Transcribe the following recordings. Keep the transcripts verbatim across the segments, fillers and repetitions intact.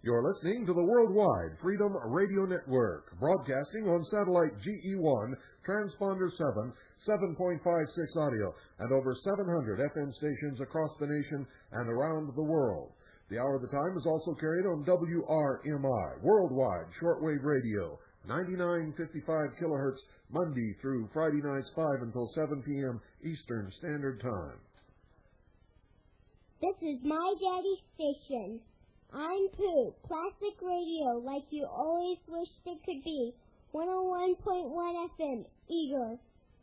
You're listening to the Worldwide Freedom Radio Network, broadcasting on satellite G E one, transponder seven, seven point five six audio, and over seven hundred F M stations across the nation and around the world. The Hour of the Time is also carried on W R M I, Worldwide Shortwave Radio, ninety-nine fifty-five kilohertz, Monday through Friday nights five until seven p.m. Eastern Standard Time. This is my daddy's station. I'm Pooh, classic radio like you always wished it could be. one oh one point one F M, Eagle.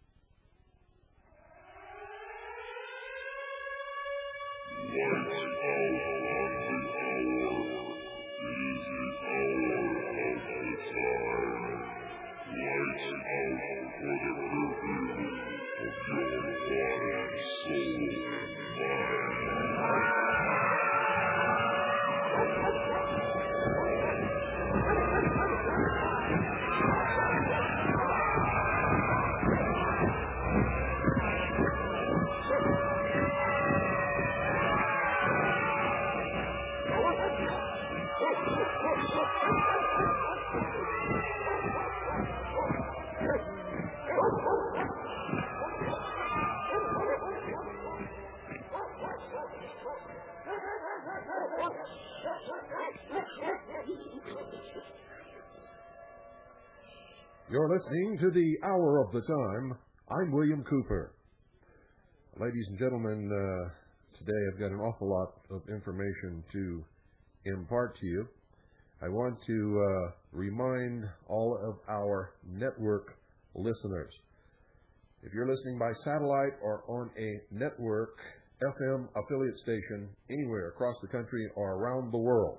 You're listening to the Hour of the Time. I'm William Cooper. Ladies and gentlemen, uh, today I've got an awful lot of information to impart to you. I want to uh, remind all of our network listeners, if you're listening by satellite or on a network F M affiliate station anywhere across the country or around the world,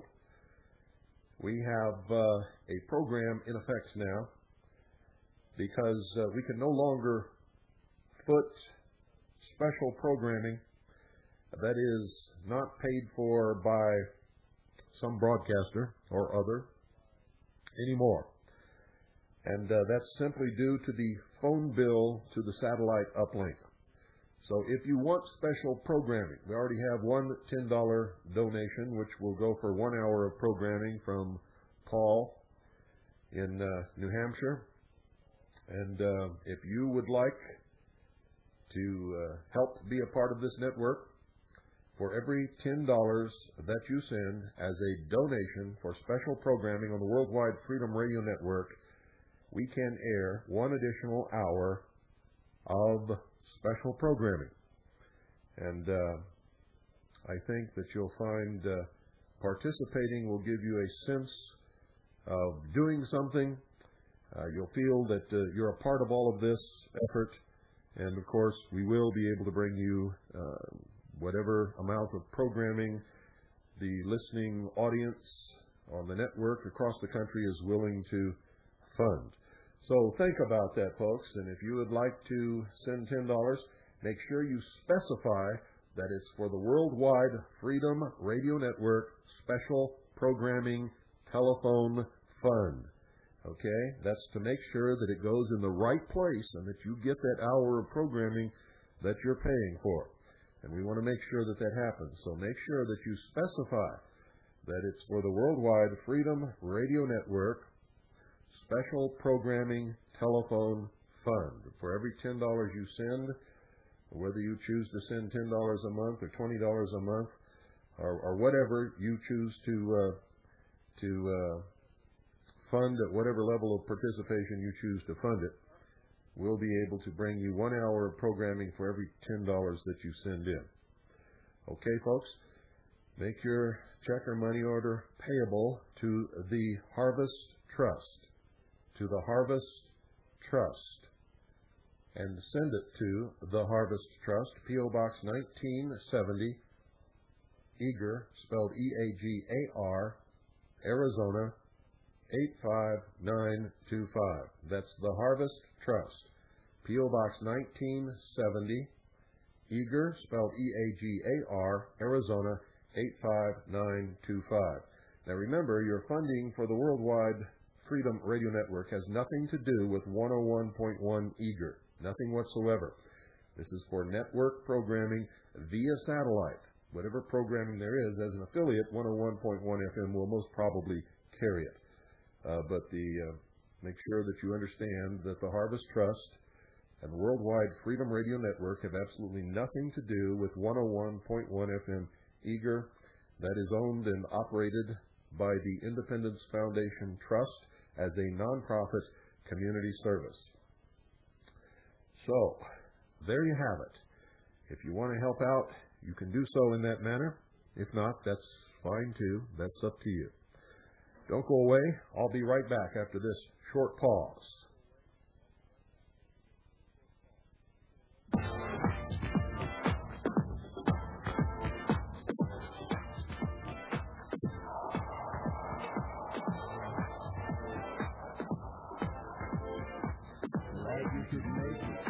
we have uh, a program in effect now, because uh, we can no longer put special programming that is not paid for by some broadcaster or other anymore. And uh, that's simply due to the phone bill to the satellite uplink. So if you want special programming, we already have one ten dollar donation, which will go for one hour of programming from Paul in uh, New Hampshire. And uh, if you would like to uh, help be a part of this network, for every ten dollars that you send as a donation for special programming on the Worldwide Freedom Radio Network, we can air one additional hour of special programming. And uh, I think that you'll find uh, participating will give you a sense of doing something. Uh, you'll feel that uh, you're a part of all of this effort, and of course we will be able to bring you uh, whatever amount of programming the listening audience on the network across the country is willing to fund. So think about that, folks, and if you would like to send ten dollars, make sure you specify that it's for the Worldwide Freedom Radio Network Special Programming Telephone Fund. Okay, that's to make sure that it goes in the right place and that you get that hour of programming that you're paying for. And we want to make sure that that happens. So make sure that you specify that it's for the Worldwide Freedom Radio Network Special Programming Telephone Fund. For every ten dollars you send, whether you choose to send ten dollars a month or twenty dollars a month, or, or whatever you choose to uh, to uh, fund at whatever level of participation you choose to fund it, we'll be able to bring you one hour of programming for every ten dollars that you send in. Okay, folks? Make your check or money order payable to the Harvest Trust, to the Harvest Trust, and send it to the Harvest Trust, P O Box nineteen seventy, Eager, spelled E A G A R, Arizona, eight five nine two five. That's the Harvest Trust, P O Box nineteen seventy, Eager, spelled E A G A R, Arizona, eight five nine two five. Now remember, your funding for the Worldwide Freedom Radio Network has nothing to do with one oh one point one Eager. Nothing whatsoever. This is for network programming via satellite. whatever programming there is, as an affiliate, one oh one point one F M will most probably carry it. Uh, but the uh, make sure that you understand that the Harvest Trust and the Worldwide Freedom Radio Network have absolutely nothing to do with one oh one point one F M Eager. That is owned and operated by the Independence Foundation Trust as a nonprofit community service. So, there you have it. If you want to help out, you can do so in that manner. If not, that's fine too. That's up to you. Don't go away. I'll be right back after this short pause. Glad you could make it.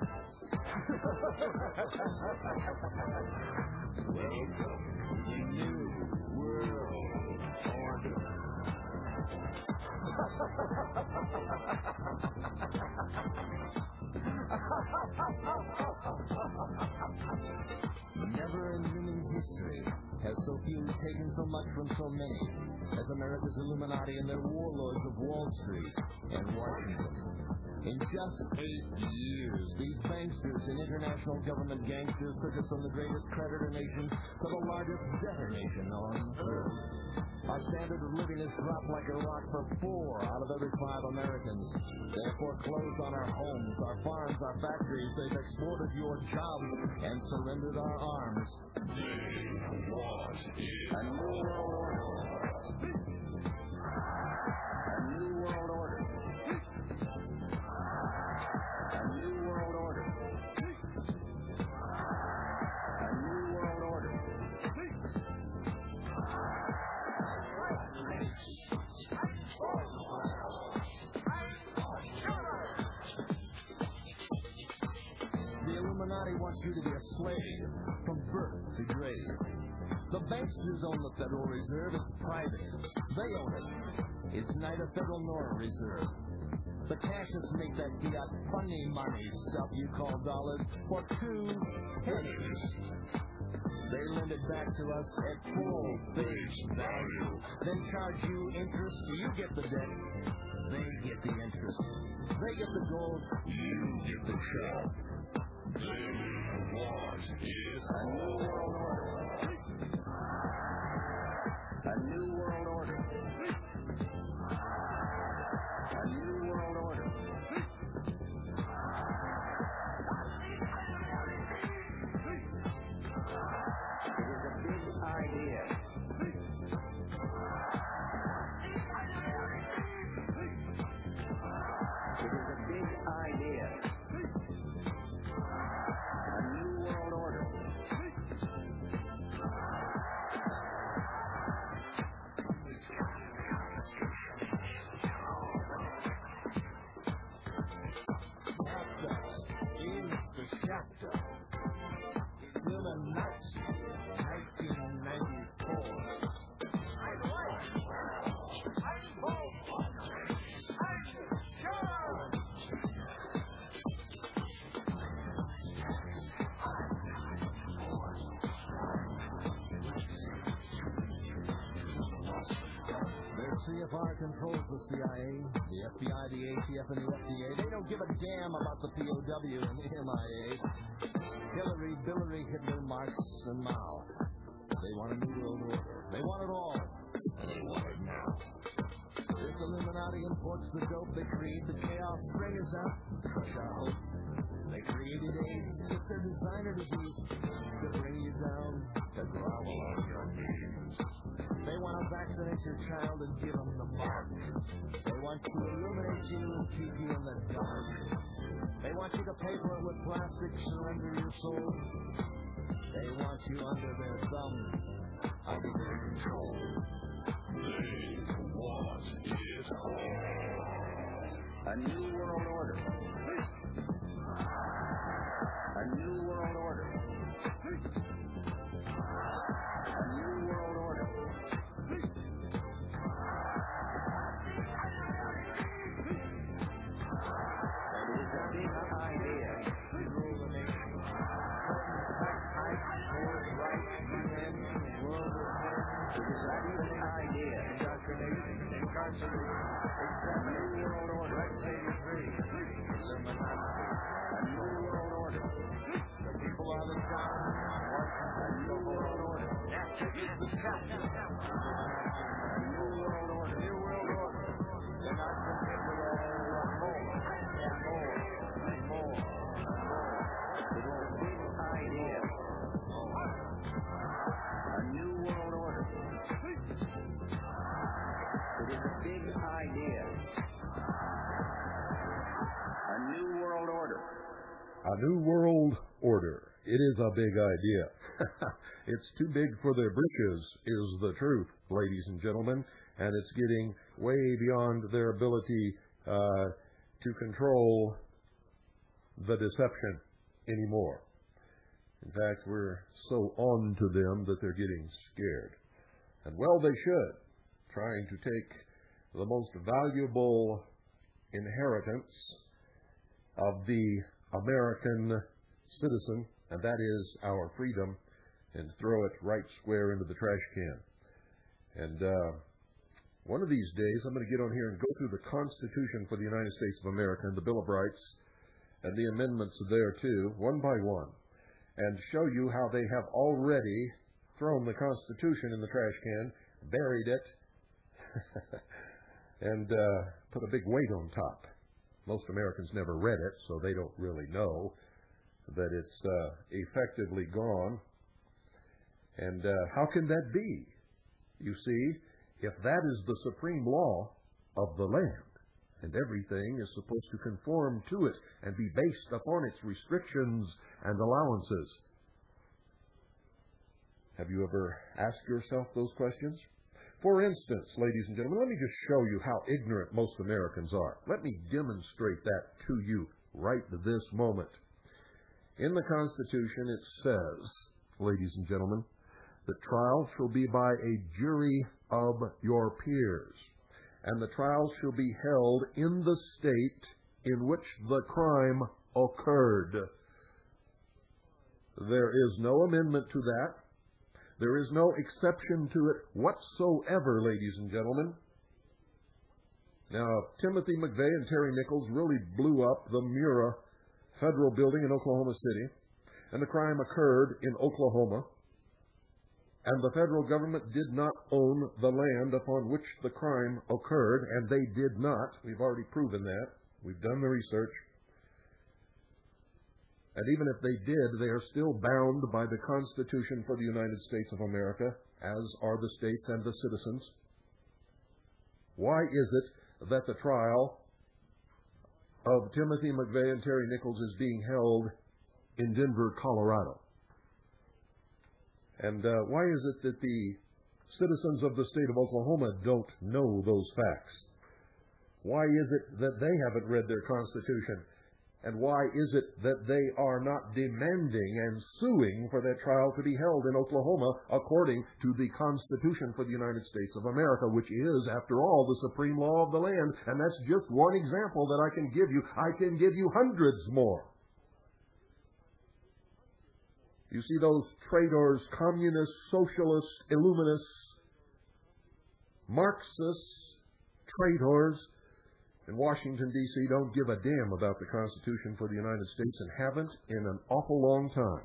Welcome to the new world order. Never in human history has so few taken so much from so many as America's Illuminati and their warlords of Wall Street and Washington. In just eight years, these banksters and international government gangsters took us from the greatest creditor nation to the largest debtor nation on earth. Our standard of living has dropped like a rock for four out of every five Americans. They have foreclosed on our homes, our farms, our factories. They've exported your jobs and surrendered our arms. They want it. A new world order. A new world order. A new world order. A new world order. The Illuminati wants you to be a slave from birth to grave. The banksters own the Federal Reserve. It's private. They own it. It's neither federal nor a reserve. The cashists make that fiat funny money stuff you call dollars for two pennies. They lend it back to us at full face value, then charge you interest. You get the debt, they get the interest. They get the gold, you get the shell. They want is a new world order. A new world order. A new world order. It is a big idea. It is a big idea. A new world order. Chapter. Illuminati, nineteen ninety-four. C F R controls the C I A, the F B I, the A T F, and the F D A. They don't give a damn about the P O W and the M I A. Hillary, Billary, Hitler, Marx, and Mao. They want a new world order. They want it all, and they want it now. This Illuminati imports the dope. They create the chaos. String us out, crush our hope. They created AIDS. It's their designer disease to bring you down, to grovel on your knees. They want to vaccinate your child and give them the mark. They want to illuminate you and keep you in the dark. They want you to pay for it with plastic, surrender your soul. They want you under their thumb, under their control. They want it all. A new world order. A new world order. A new world order. It is a big idea to rule the nation. Certain tax hikes, wars, rights, A new world order. It is a big idea. It's too big for their britches, is the truth, ladies and gentlemen, and it's getting way beyond their ability uh, to control the deception anymore. In fact, we're so on to them that they're getting scared. And well, they should, trying to take the most valuable inheritance of the American citizen, and that is our freedom, and throw it right square into the trash can. And uh, one of these days, I'm going to get on here and go through the Constitution for the United States of America and the Bill of Rights and the amendments there, too, one by one, and show you how they have already thrown the Constitution in the trash can, buried it, and uh, put a big weight on top. Most Americans never read it, so they don't really know that it's uh, effectively gone. And uh, how can that be? You see, if that is the supreme law of the land, and everything is supposed to conform to it and be based upon its restrictions and allowances. Have you ever asked yourself those questions? For instance, ladies and gentlemen, let me just show you how ignorant most Americans are. Let me demonstrate that to you right this moment. In the Constitution, it says, ladies and gentlemen, that trial shall be by a jury of your peers, and the trial shall be held in the state in which the crime occurred. There is no amendment to that. There is no exception to it whatsoever, ladies and gentlemen. Now, Timothy McVeigh and Terry Nichols really blew up the Murrah Federal Building in Oklahoma City, and the crime occurred in Oklahoma, and the federal government did not own the land upon which the crime occurred, and they did not. We've already proven that. We've done the research. And even if they did, they are still bound by the Constitution for the United States of America, as are the states and the citizens. Why is it that the trial of Timothy McVeigh and Terry Nichols is being held in Denver, Colorado? And uh, why is it that the citizens of the state of Oklahoma don't know those facts? Why is it that they haven't read their Constitution? And why is it that they are not demanding and suing for that trial to be held in Oklahoma according to the Constitution for the United States of America, which is, after all, the supreme law of the land? And that's just one example that I can give you. I can give you hundreds more. You see those traitors, communists, socialists, illuminists, Marxists, traitors in Washington, D C don't give a damn about the Constitution for the United States and haven't in an awful long time.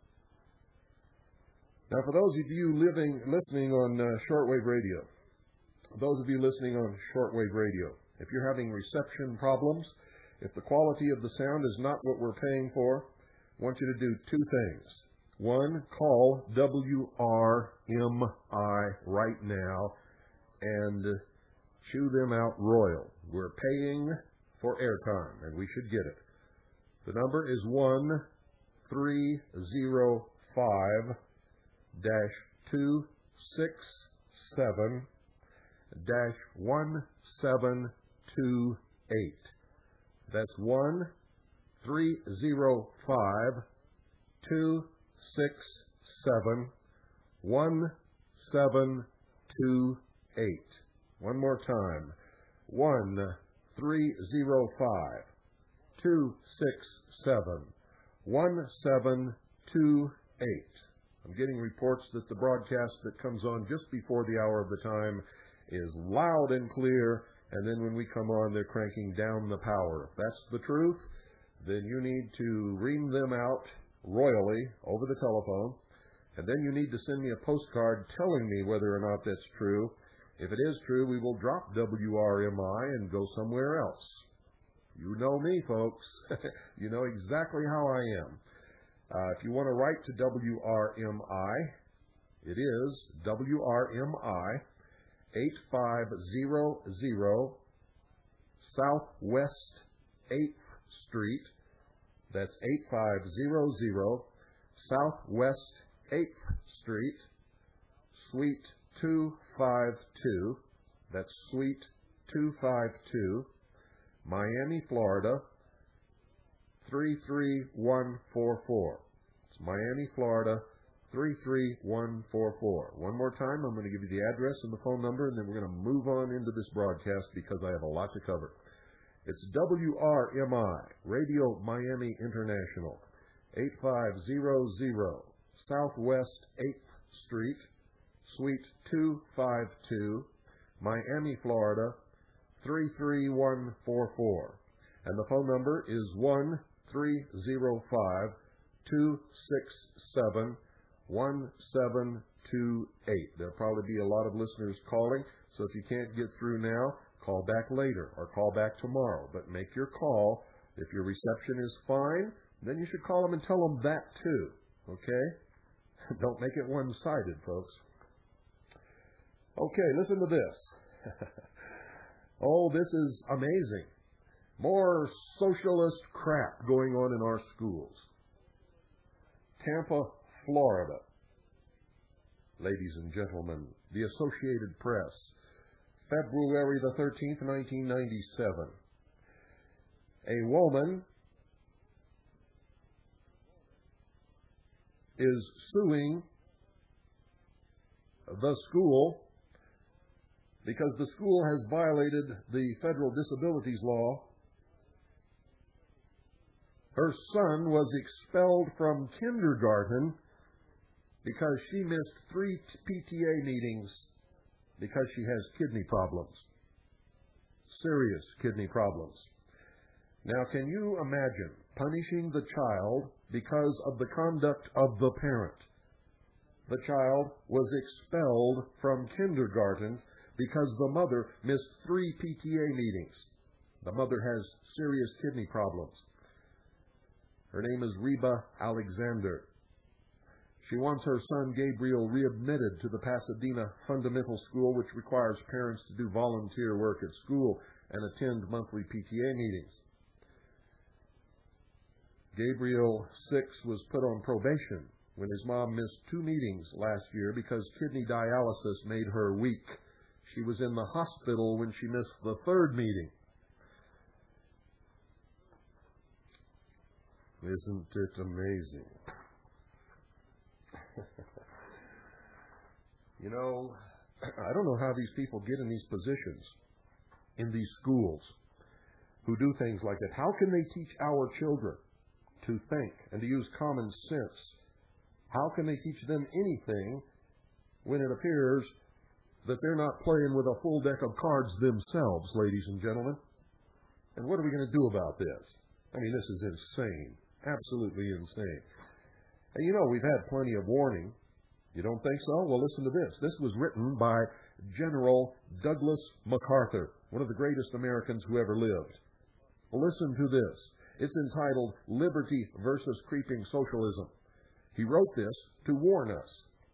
Now, for those of you living, listening on uh, shortwave radio, those of you listening on shortwave radio, if you're having reception problems, if the quality of the sound is not what we're paying for, I want you to do two things. One, call W R M I right now and chew them out royal. We're paying for airtime, and we should get it. The number is one three zero five dash two six seven dash one seven two eight. That's one three zero five two six seven one seven two eight. One more time. One three zero five two six seven one seven two eight. I'm getting reports that the broadcast that comes on just before the hour of the time is loud and clear, and then when we come on, they're cranking down the power. If that's the truth, then you need to ream them out royally over the telephone, and then you need to send me a postcard telling me whether or not that's true. If it is true, we will drop W R M I and go somewhere else. You know me, folks. You know exactly how I am. Uh, if you want to write to W R M I, it is W R M I, eight five zero zero Southwest eighth Street, That's eight five zero zero Southwest eighth Street, Suite two fifty-two. That's Suite two fifty-two, Miami, Florida, three three one four four. It's Miami, Florida, three three one four four. One more time, I'm going to give you the address and the phone number, and then we're going to move on into this broadcast because I have a lot to cover. It's W R M I, Radio Miami International, eight five zero zero Southwest eighth Street, Suite two fifty-two, Miami, Florida, three three one four four. And the phone number is one three zero five two six seven one seven two eight. There'll probably be a lot of listeners calling, so if you can't get through now, call back later or call back tomorrow. But make your call. If your reception is fine, then you should call them and tell them that too. Okay? Don't make it one-sided, folks. Okay, listen to this. Oh, this is amazing. More socialist crap going on in our schools. Tampa, Florida. Ladies and gentlemen, the Associated Press, February the thirteenth, nineteen ninety-seven. A woman is suing the school because the school has violated the federal disabilities law. Her son was expelled from kindergarten because she missed three P T A meetings because she has kidney problems. Serious kidney problems. Now, can you imagine punishing the child because of the conduct of the parent? The child was expelled from kindergarten because the mother missed three P T A meetings. The mother has serious kidney problems. Her name is Reba Alexander. She wants her son Gabriel readmitted to the Pasadena Fundamental School, which requires parents to do volunteer work at school and attend monthly P T A meetings. Gabriel, six, was put on probation when his mom missed two meetings last year because kidney dialysis made her weak. She was in the hospital when she missed the third meeting. Isn't it amazing? You know, I don't know how these people get in these positions, in these schools, who do things like that. How can they teach our children to think and to use common sense? How can they teach them anything when it appears that they're not playing with a full deck of cards themselves, ladies and gentlemen? And what are we going to do about this? I mean, this is insane. Absolutely insane. And you know, we've had plenty of warning. You don't think so? Well, listen to this. This was written by General Douglas MacArthur, one of the greatest Americans who ever lived. Listen to this. It's entitled Liberty versus Creeping Socialism. He wrote this to warn us.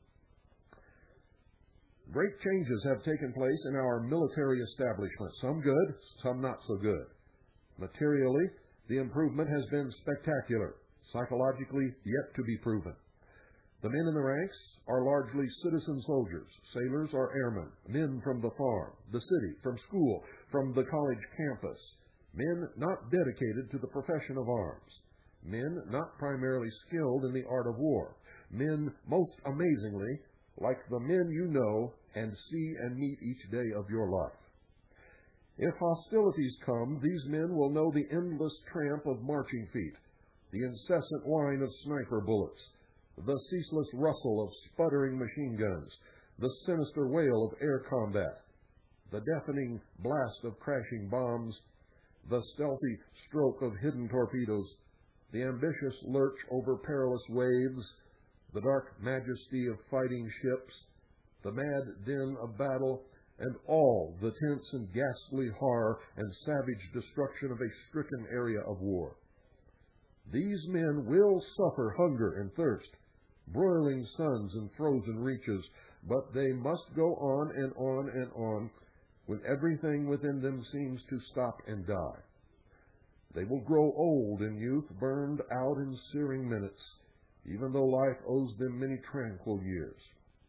Great changes have taken place in our military establishment. Some good, some not so good. Materially, the improvement has been spectacular. Psychologically, yet to be proven. The men in the ranks are largely citizen soldiers. Sailors are airmen. Men from the farm, the city, from school, from the college campus. Men not dedicated to the profession of arms. Men not primarily skilled in the art of war. Men, most amazingly, like the men you know and see and meet each day of your life. If hostilities come, these men will know the endless tramp of marching feet, the incessant whine of sniper bullets, the ceaseless rustle of sputtering machine guns, the sinister wail of air combat, the deafening blast of crashing bombs, the stealthy stroke of hidden torpedoes, the ambitious lurch over perilous waves, the dark majesty of fighting ships, the mad din of battle, and all the tense and ghastly horror and savage destruction of a stricken area of war. These men will suffer hunger and thirst, broiling suns and frozen reaches, but they must go on and on and on when everything within them seems to stop and die. They will grow old in youth, burned out in searing minutes, even though life owes them many tranquil years.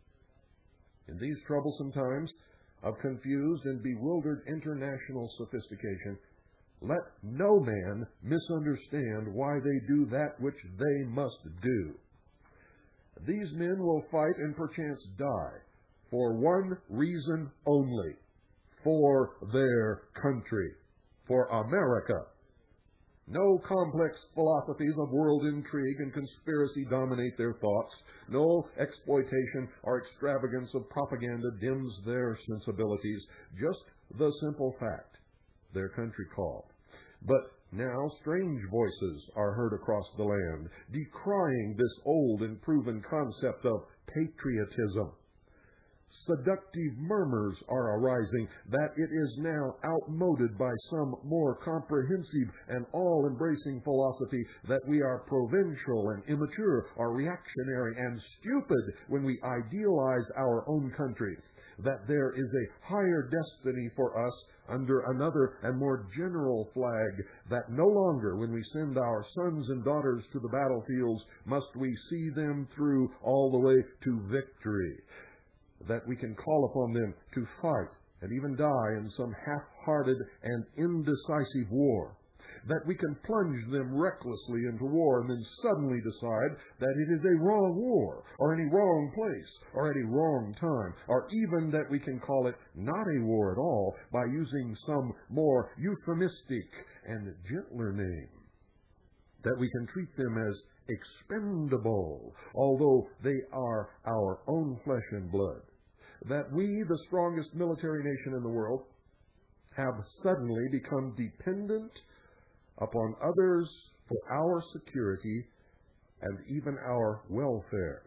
In these troublesome times of confused and bewildered international sophistication, let no man misunderstand why they do that which they must do. These men will fight and perchance die for one reason only: for their country, for America. No complex philosophies of world intrigue and conspiracy dominate their thoughts. No exploitation or extravagance of propaganda dims their sensibilities. Just the simple fact: their country called. But now strange voices are heard across the land, decrying this old and proven concept of patriotism. Seductive murmurs are arising that it is now outmoded by some more comprehensive and all-embracing philosophy, that we are provincial and immature, or reactionary and stupid when we idealize our own country, that there is a higher destiny for us under another and more general flag, that no longer when we send our sons and daughters to the battlefields must we see them through all the way to victory, that we can call upon them to fight and even die in some half-hearted and indecisive war, that we can plunge them recklessly into war and then suddenly decide that it is a wrong war, or any wrong place, or at a wrong time, or even that we can call it not a war at all by using some more euphemistic and gentler name, that we can treat them as expendable, although they are our own flesh and blood, that we, the strongest military nation in the world, have suddenly become dependent upon others for our security and even our welfare.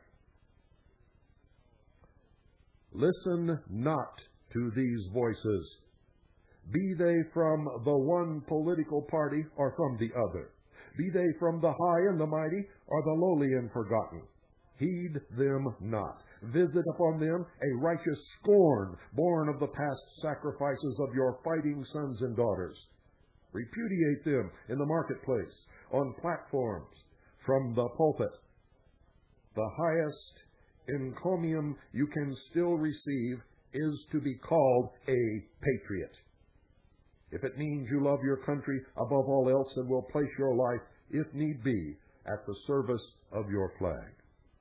Listen not to these voices, be they from the one political party or from the other, be they from the high and the mighty or the lowly and forgotten. Heed them not. Visit upon them a righteous scorn born of the past sacrifices of your fighting sons and daughters. Repudiate them in the marketplace, on platforms, from the pulpit. The highest encomium you can still receive is to be called a patriot. If it means you love your country above all else and will place your life, if need be, at the service of your flag.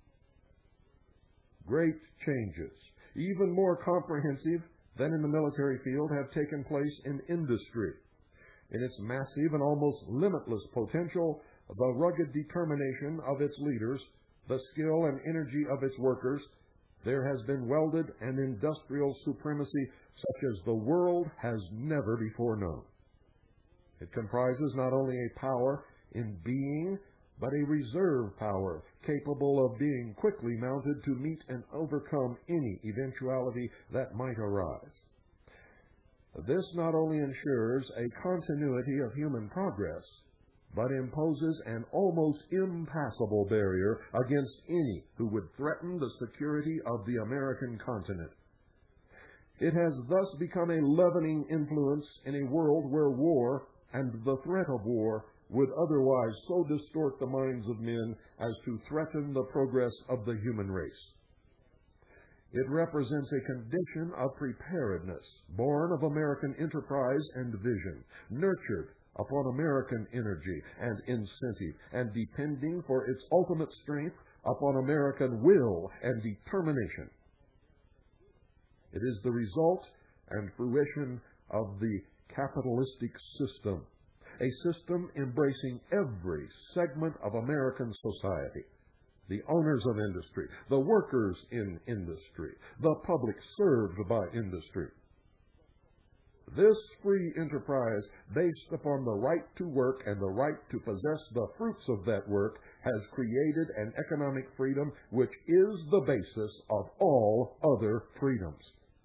Great changes, even more comprehensive than in the military field, have taken place in industry. In its massive and almost limitless potential, the rugged determination of its leaders, the skill and energy of its workers, there has been welded an industrial supremacy such as the world has never before known. It comprises not only a power in being, but a reserve power capable of being quickly mounted to meet and overcome any eventuality that might arise. This not only ensures a continuity of human progress, but imposes an almost impassable barrier against any who would threaten the security of the American continent. It has thus become a leavening influence in a world where war and the threat of war would otherwise so distort the minds of men as to threaten the progress of the human race. It represents a condition of preparedness, born of American enterprise and vision, nurtured upon American energy and incentive, and depending for its ultimate strength upon American will and determination. It is the result and fruition of the capitalistic system, a system embracing every segment of American society: the owners of industry, the workers in industry, the public served by industry. This free enterprise, based upon the right to work and the right to possess the fruits of that work, has created an economic freedom which is the basis of all other freedoms.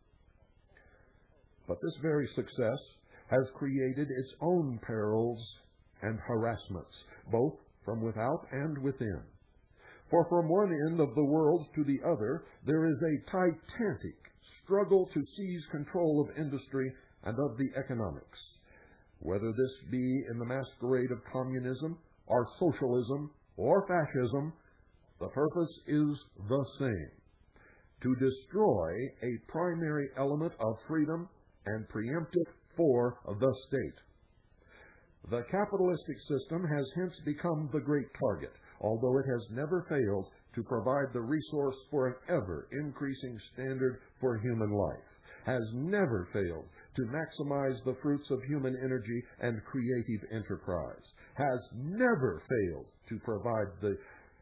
But this very success has created its own perils and harassments, both from without and within. For from one end of the world to the other, there is a titanic struggle to seize control of industry and of the economics. whether this be in the masquerade of communism or socialism or fascism, the purpose is the same: to destroy a primary element of freedom and preempt it for the state. The capitalistic system has hence become the great target, although it has never failed to provide the resource for an ever-increasing standard for human life, has never failed to maximize the fruits of human energy and creative enterprise, has never failed to provide the,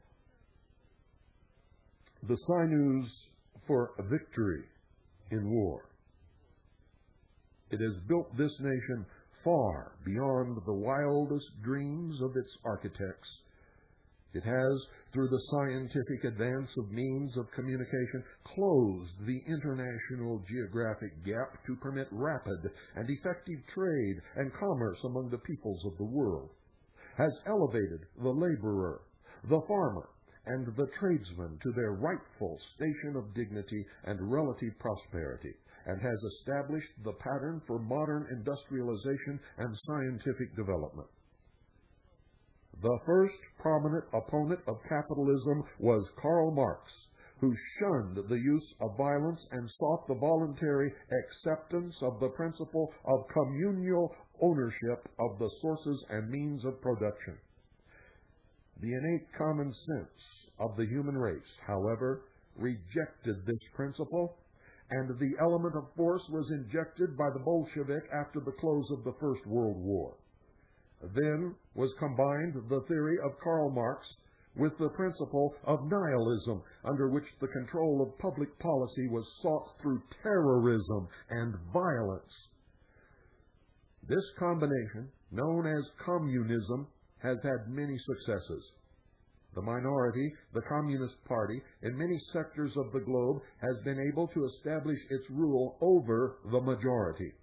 the sinews for victory in war. It has built this nation far beyond the wildest dreams of its architects. It has, through the scientific advance of means of communication, closed the international geographic gap to permit rapid and effective trade and commerce among the peoples of the world, has elevated the laborer, the farmer, and the tradesman to their rightful station of dignity and relative prosperity, and has established the pattern for modern industrialization and scientific development. The first prominent opponent of capitalism was Karl Marx, who shunned the use of violence and sought the voluntary acceptance of the principle of communal ownership of the sources and means of production. The innate common sense of the human race, however, rejected this principle, and the element of force was injected by the Bolshevik after the close of the First World War. Then was combined the theory of Karl Marx with the principle of nihilism, under which the control of public policy was sought through terrorism and violence. This combination, known as communism, has had many successes. The minority, the Communist Party, in many sectors of the globe has been able to establish its rule over the majority.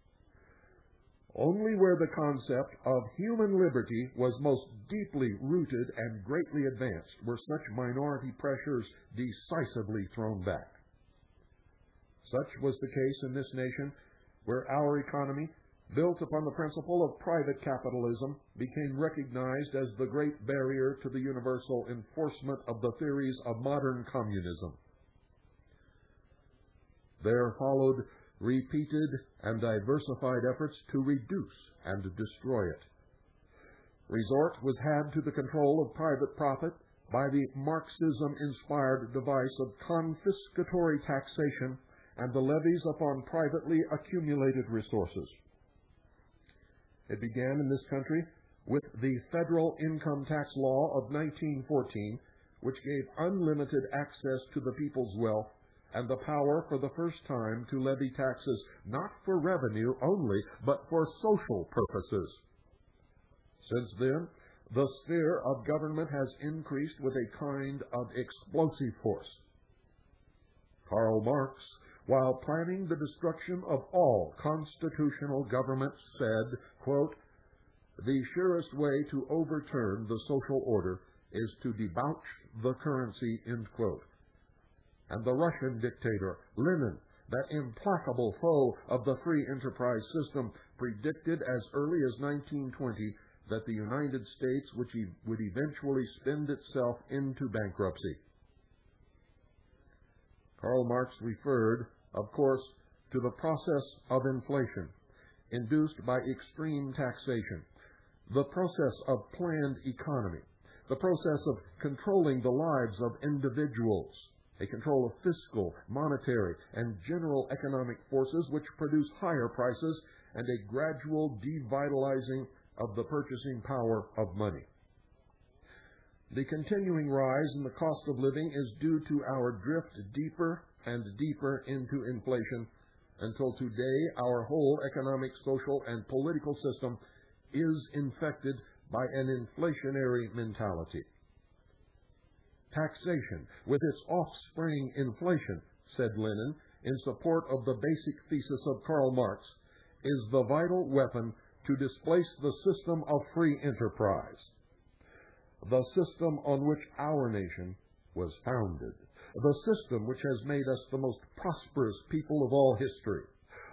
Only where the concept of human liberty was most deeply rooted and greatly advanced were such minority pressures decisively thrown back. Such was the case in this nation, where our economy, built upon the principle of private capitalism, became recognized as the great barrier to the universal enforcement of the theories of modern communism. There followed repeated and diversified efforts to reduce and destroy it. Resort was had to the control of private profit by the Marxism-inspired device of confiscatory taxation and the levies upon privately accumulated resources. It began in this country with the Federal Income Tax Law of nineteen fourteen, which gave unlimited access to the people's wealth and the power for the first time to levy taxes not for revenue only, but for social purposes. Since then, the sphere of government has increased with a kind of explosive force. Karl Marx, while planning the destruction of all constitutional government, said, quote, "The surest way to overturn the social order is to debauch the currency," end quote. And the Russian dictator, Lenin, that implacable foe of the free enterprise system, predicted as early as nineteen twenty that the United States which e- would eventually spend itself into bankruptcy. Karl Marx referred, of course, to the process of inflation, induced by extreme taxation, the process of planned economy, the process of controlling the lives of individuals, a control of fiscal, monetary, and general economic forces which produce higher prices, and a gradual devitalizing of the purchasing power of money. The continuing rise in the cost of living is due to our drift deeper and deeper into inflation, until today our whole economic, social, and political system is infected by an inflationary mentality. Taxation, with its offspring inflation, said Lenin, in support of the basic thesis of Karl Marx, is the vital weapon to displace the system of free enterprise, the system on which our nation was founded, the system which has made us the most prosperous people of all history,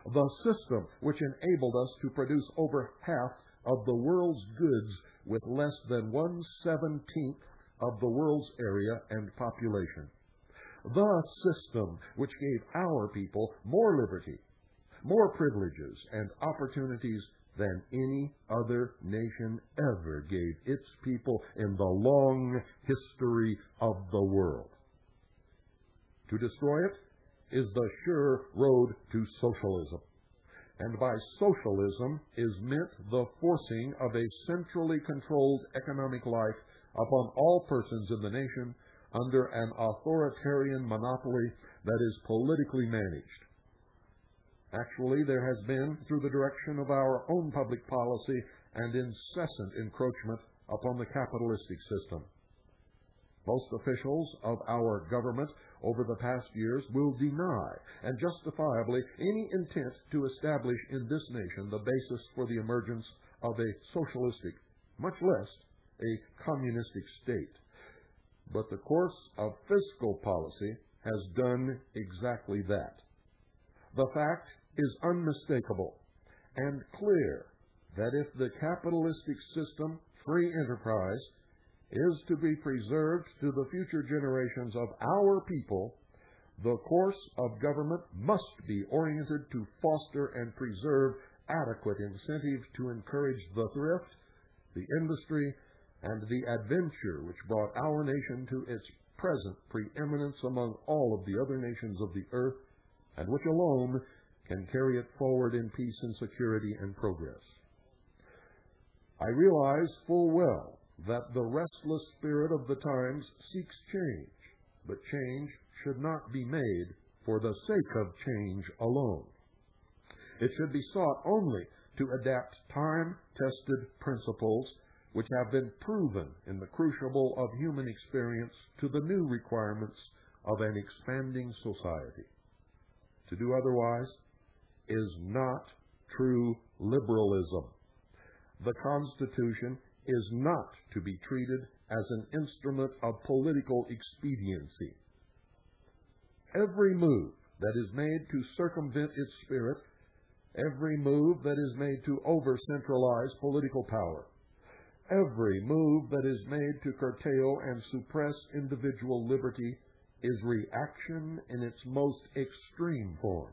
the system which enabled us to produce over half of the world's goods with less than one seventeenth of the world's area and population. The system which gave our people more liberty, more privileges and opportunities than any other nation ever gave its people in the long history of the world. To destroy it is the sure road to socialism. And by socialism is meant the forcing of a centrally controlled economic life upon all persons in the nation under an authoritarian monopoly that is politically managed. Actually, there has been, through the direction of our own public policy, an incessant encroachment upon the capitalistic system. Most officials of our government over the past years will deny, and justifiably, any intent to establish in this nation the basis for the emergence of a socialistic, much less a communistic state. But the course of fiscal policy has done exactly that. The fact is unmistakable and clear that if the capitalistic system, free enterprise, is to be preserved to the future generations of our people, the course of government must be oriented to foster and preserve adequate incentives to encourage the thrift, the industry, and the adventure which brought our nation to its present preeminence among all of the other nations of the earth, and which alone can carry it forward in peace and security and progress. I realize full well that the restless spirit of the times seeks change, but change should not be made for the sake of change alone. It should be sought only to adapt time-tested principles which have been proven in the crucible of human experience to the new requirements of an expanding society. To do otherwise is not true liberalism. The Constitution is not to be treated as an instrument of political expediency. Every move that is made to circumvent its spirit, every move that is made to over-centralize political power, every move that is made to curtail and suppress individual liberty is reaction in its most extreme form.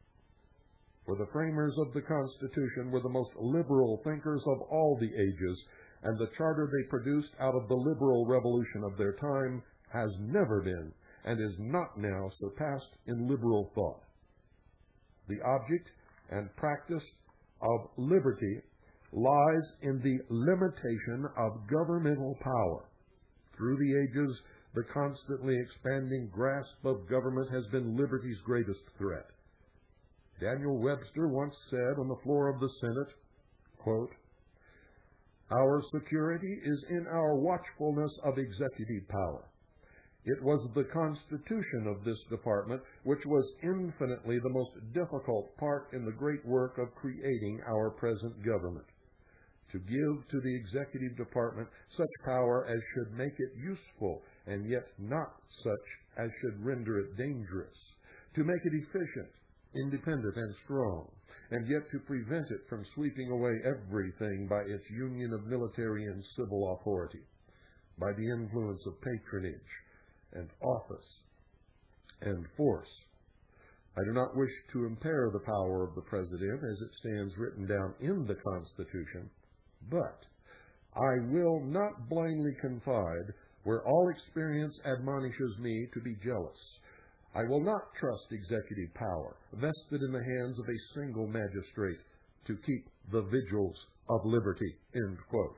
For the framers of the Constitution were the most liberal thinkers of all the ages, and the charter they produced out of the liberal revolution of their time has never been and is not now surpassed in liberal thought. The object and practice of liberty lies in the limitation of governmental power. Through the ages, the constantly expanding grasp of government has been liberty's greatest threat. Daniel Webster once said on the floor of the Senate, quote, "Our security is in our watchfulness of executive power. It was the constitution of this department which was infinitely the most difficult part in the great work of creating our present government. To give to the executive department such power as should make it useful, and yet not such as should render it dangerous. To make it efficient, independent, and strong, and yet to prevent it from sweeping away everything by its union of military and civil authority, by the influence of patronage and office and force. I do not wish to impair the power of the President as it stands written down in the Constitution, but I will not blindly confide where all experience admonishes me to be jealous. I will not trust executive power, vested in the hands of a single magistrate, to keep the vigils of liberty." End quote.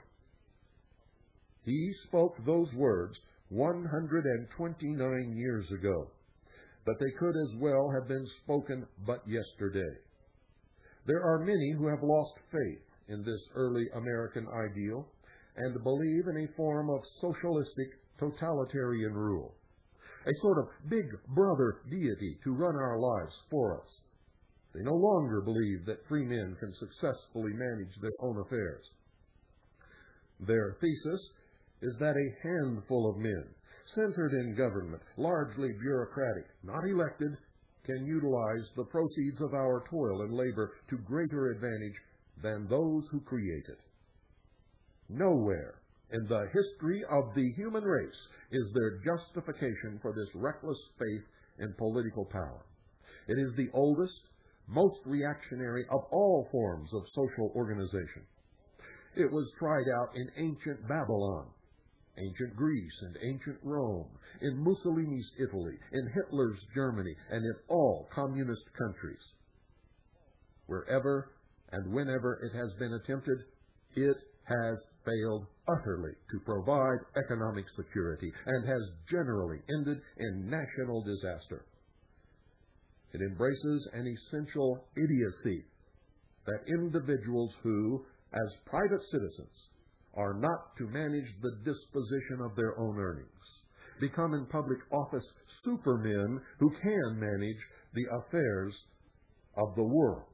He spoke those words one hundred twenty-nine years ago, but they could as well have been spoken but yesterday. There are many who have lost faith in this early American ideal and believe in a form of socialistic totalitarian rule, a sort of big brother deity to run our lives for us. They no longer believe that free men can successfully manage their own affairs. Their thesis is that a handful of men, centered in government, largely bureaucratic, not elected, can utilize the proceeds of our toil and labor to greater advantage than those who create it. Nowhere in the history of the human race is there justification for this reckless faith in political power. It is the oldest, most reactionary of all forms of social organization. It was tried out in ancient Babylon, ancient Greece, and ancient Rome, in Mussolini's Italy, in Hitler's Germany, and in all communist countries. Wherever and whenever it has been attempted, it has failed utterly to provide economic security and has generally ended in national disaster. It embraces an essential idiocy that individuals who, as private citizens, are not to manage the disposition of their own earnings, become in public office supermen who can manage the affairs of the world.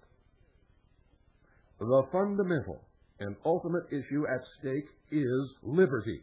The fundamental and ultimate issue at stake is liberty.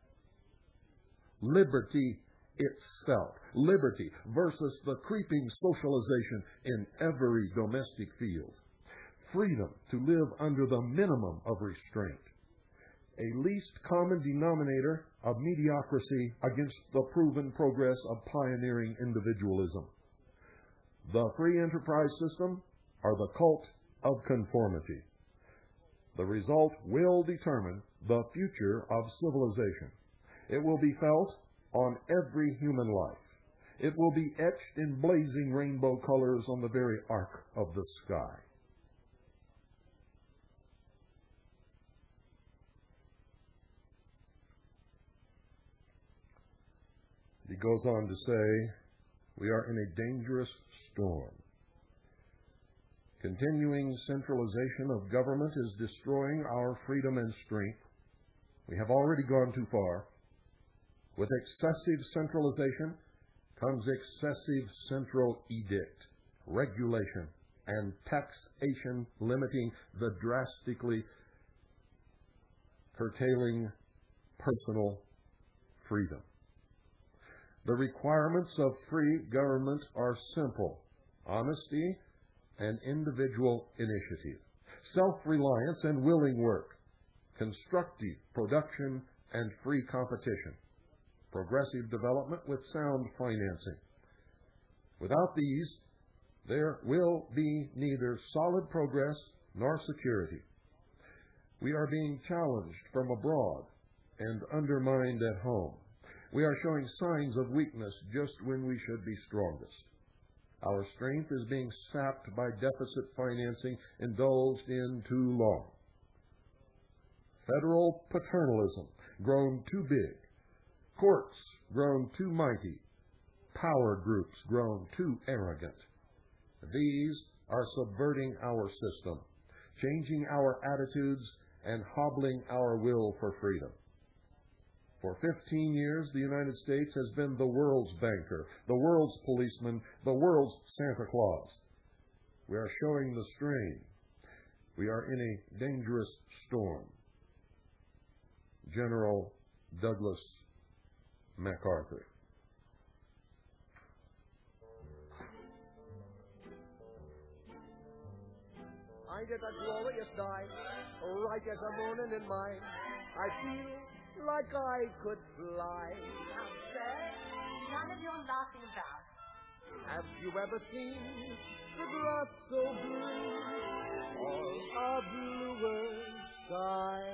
Liberty itself. Liberty versus the creeping socialization in every domestic field. Freedom to live under the minimum of restraint. A least common denominator of mediocrity against the proven progress of pioneering individualism. The free enterprise system or the cult of conformity. The result will determine the future of civilization. It will be felt on every human life. It will be etched in blazing rainbow colors on the very arc of the sky. He goes on to say, we are in a dangerous storm. Continuing centralization of government is destroying our freedom and strength. We have already gone too far. With excessive centralization comes excessive central edict, regulation, and taxation limiting the drastically curtailing personal freedom. The requirements of free government are simple: honesty and individual initiative, self-reliance and willing work, constructive production and free competition, progressive development with sound financing. Without these, there will be neither solid progress nor security. We are being challenged from abroad and undermined at home. We are showing signs of weakness just when we should be strongest. Our strength is being sapped by deficit financing indulged in too long. Federal paternalism grown too big. Courts grown too mighty. Power groups grown too arrogant. These are subverting our system, changing our attitudes, and hobbling our will for freedom. For fifteen years, the United States has been the world's banker, the world's policeman, the world's Santa Claus. We are showing the strain. We are in a dangerous storm. General Douglas MacArthur. I did a glorious night, right as the morning in mine. I feel like I could fly. Now, sir, none of your laughing about. Have you ever seen the grass so blue, or a bluer sky?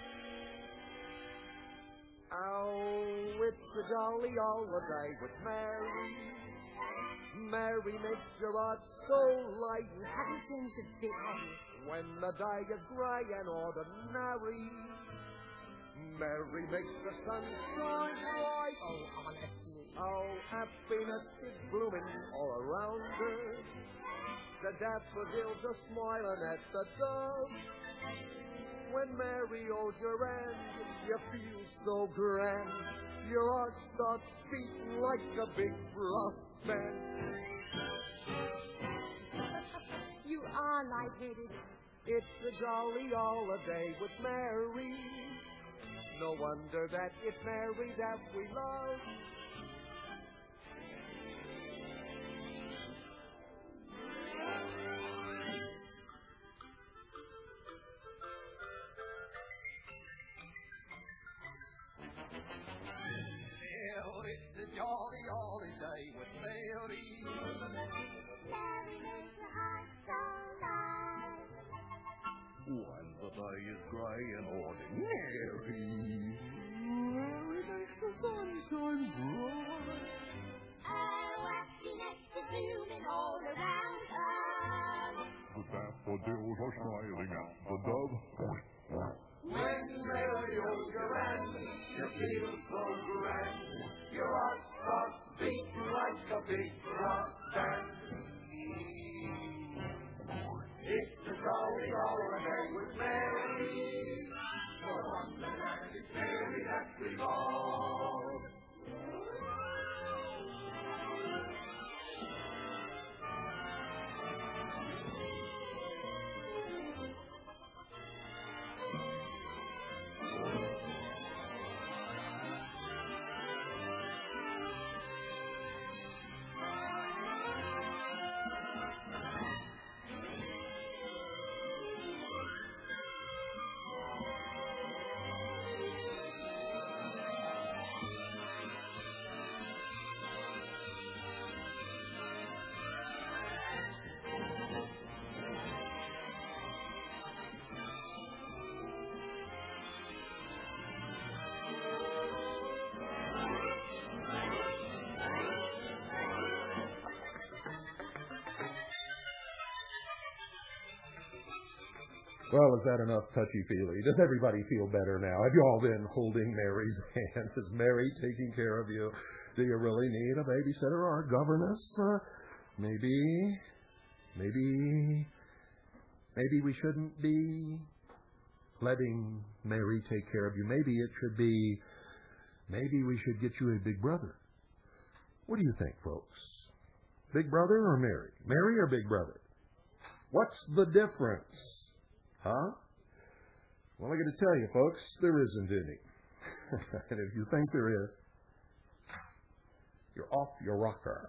Oh, it's a jolly holiday with Mary. Mary makes your heart so light. You haven't changed a bit, have you? When the day is grey and ordinary, Mary makes the sun shine bright. Oh, honestly. Oh, happiness is blooming all around her. The daffodils are smiling at the dove. When Mary holds your hand, you feel so grand. Your heart starts beating like a big brass band. You are light-headed. It's a jolly holiday with Mary. No wonder that it's Mary that we love. and ordinary. It makes the sunshine bright. Oh, happiness is blooming all around us. The daffodils are smiling at the dove. When Mary holds your hand, you feel so grand. Your heart starts beating like a big brass band. It's the jolly holiday with Mary. For Wonderland, it's Mary that we love. Well, is that enough touchy-feely? Does everybody feel better now? Have you all been holding Mary's hand? Is Mary taking care of you? Do you really need a babysitter or a governess? Uh, maybe, maybe, maybe we shouldn't be letting Mary take care of you. Maybe it should be, maybe we should get you a big brother. What do you think, folks? Big brother or Mary? Mary or big brother? What's the difference? Huh? Well, I got to tell you, folks, there isn't any. And if you think there is, you're off your rocker.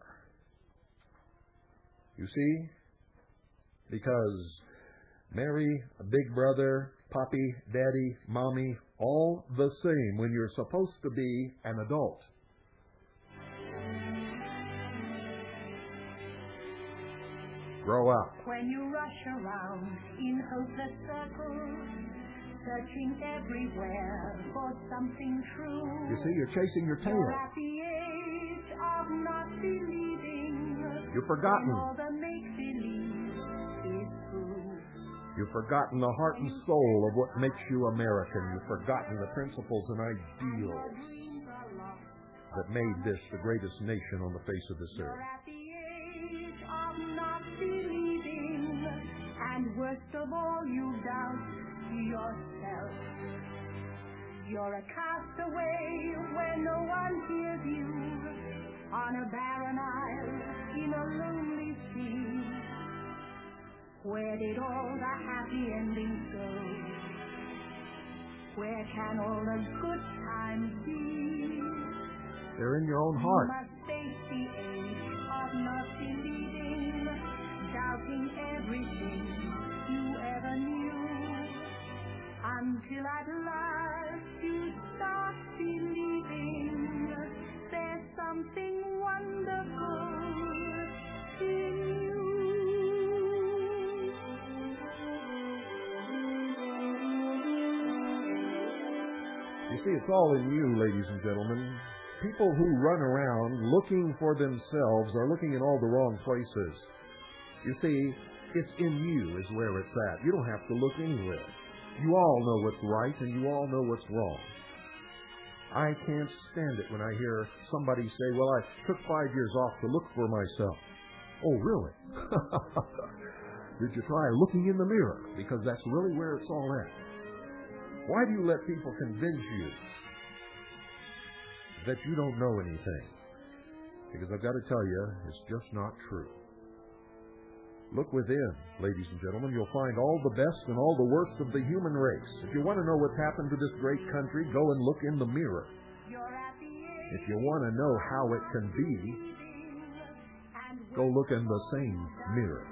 You see? Because Mary, big brother, poppy, daddy, mommy, all the same when you're supposed to be an adult. Grow up. When you rush around in hopeless circles, searching everywhere for something true. You see, you're chasing your tail. You're at the age of not believing. You've forgotten. All the make-believe is true. You've forgotten the heart and soul of what makes you American. You've forgotten the principles and ideals that made this the greatest nation on the face of this earth. You're at the age of not believing, and worst of all, you doubt yourself. You're a castaway where no one hears you, on a barren isle in a lonely sea. Where did all the happy endings go? Where can all the good times be? They're in your own heart. You must face the age of not believing, doubting everything you ever knew, until at last you start believing there's something wonderful in you. You see, it's all in you, ladies and gentlemen. People who run around looking for themselves are looking in all the wrong places. You see, it's in you is where it's at. You don't have to look anywhere. You all know what's right and you all know what's wrong. I can't stand it when I hear somebody say, well, I took five years off to look for myself. Oh, really? Did you try looking in the mirror? Because that's really where it's all at. Why do you let people convince you that you don't know anything? Because I've got to tell you, it's just not true. Look within, ladies and gentlemen. You'll find all the best and all the worst of the human race. If you want to know what's happened to this great country, go and look in the mirror. If you want to know how it can be, go look in the same mirror.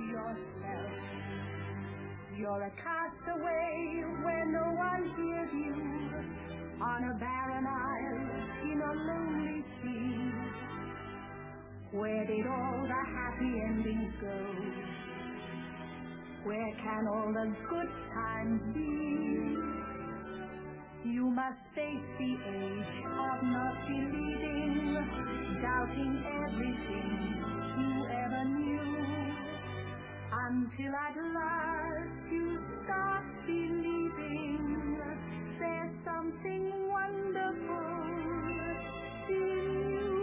You're a castaway where no one hears you, on a barren isle in a lonely sea. Where did all the happy endings go? Where can all the good times be? You must face the age of not believing, doubting everything you ever knew, until at last you start believing there's something wonderful in you.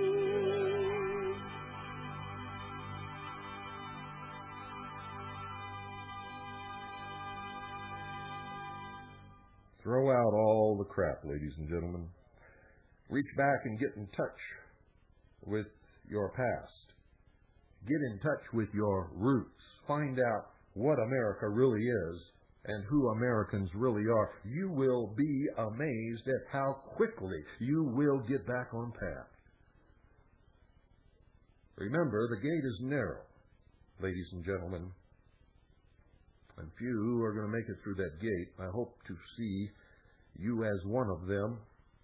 Throw out all the crap, ladies and gentlemen. Reach back and get in touch with your past. Get in touch with your roots. Find out what America really is and who Americans really are. You will be amazed at how quickly you will get back on path. Remember, the gate is narrow, ladies and gentlemen, and few are going to make it through that gate. I hope to see you as one of them.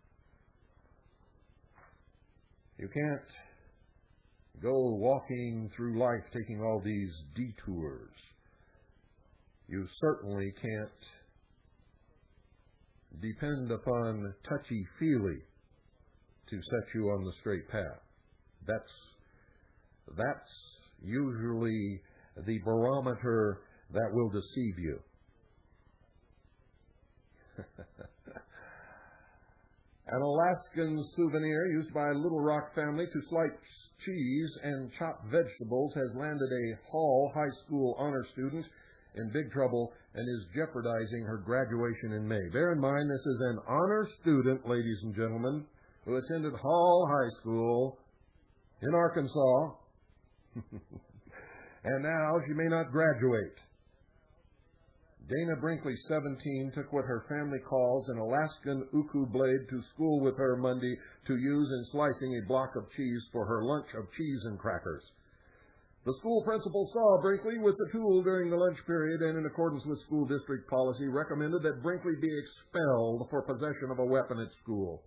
You can't go walking through life taking all these detours. You certainly can't depend upon touchy-feely to set you on the straight path. That's, that's usually the barometer that will deceive you. An Alaskan souvenir used by a Little Rock family to slice cheese and chop vegetables has landed a Hall High School honor student in big trouble and is jeopardizing her graduation in May. Bear in mind, this is an honor student, ladies and gentlemen, who attended Hall High School in Arkansas, and now she may not graduate. Dana Brinkley, seventeen, took what her family calls an Alaskan uku blade to school with her Monday to use in slicing a block of cheese for her lunch of cheese and crackers. The school principal saw Brinkley with the tool during the lunch period and, in accordance with school district policy, recommended that Brinkley be expelled for possession of a weapon at school.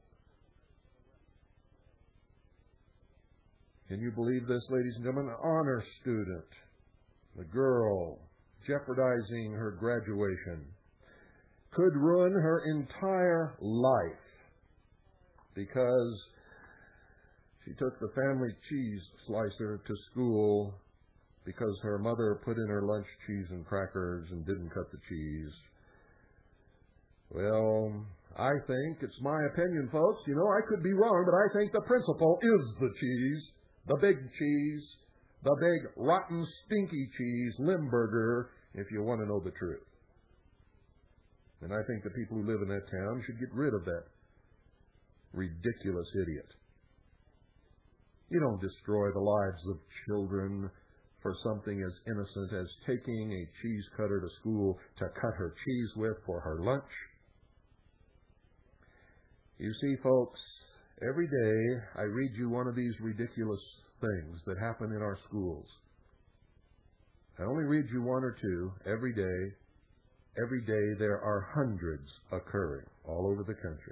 Can you believe this, ladies and gentlemen? An honor student, the girl, jeopardizing her graduation, could ruin her entire life because she took the family cheese slicer to school because her mother put in her lunch cheese and crackers and didn't cut the cheese. Well, I think, it's my opinion, folks, you know, I could be wrong, but I think the principal is the cheese, the big cheese, the big, rotten, stinky cheese, Limburger, if you want to know the truth. And I think the people who live in that town should get rid of that ridiculous idiot. You don't destroy the lives of children for something as innocent as taking a cheese cutter to school to cut her cheese with for her lunch. You see, folks, every day I read you one of these ridiculous things that happen in our schools. I only read you one or two every day. Every day there are hundreds occurring all over the country.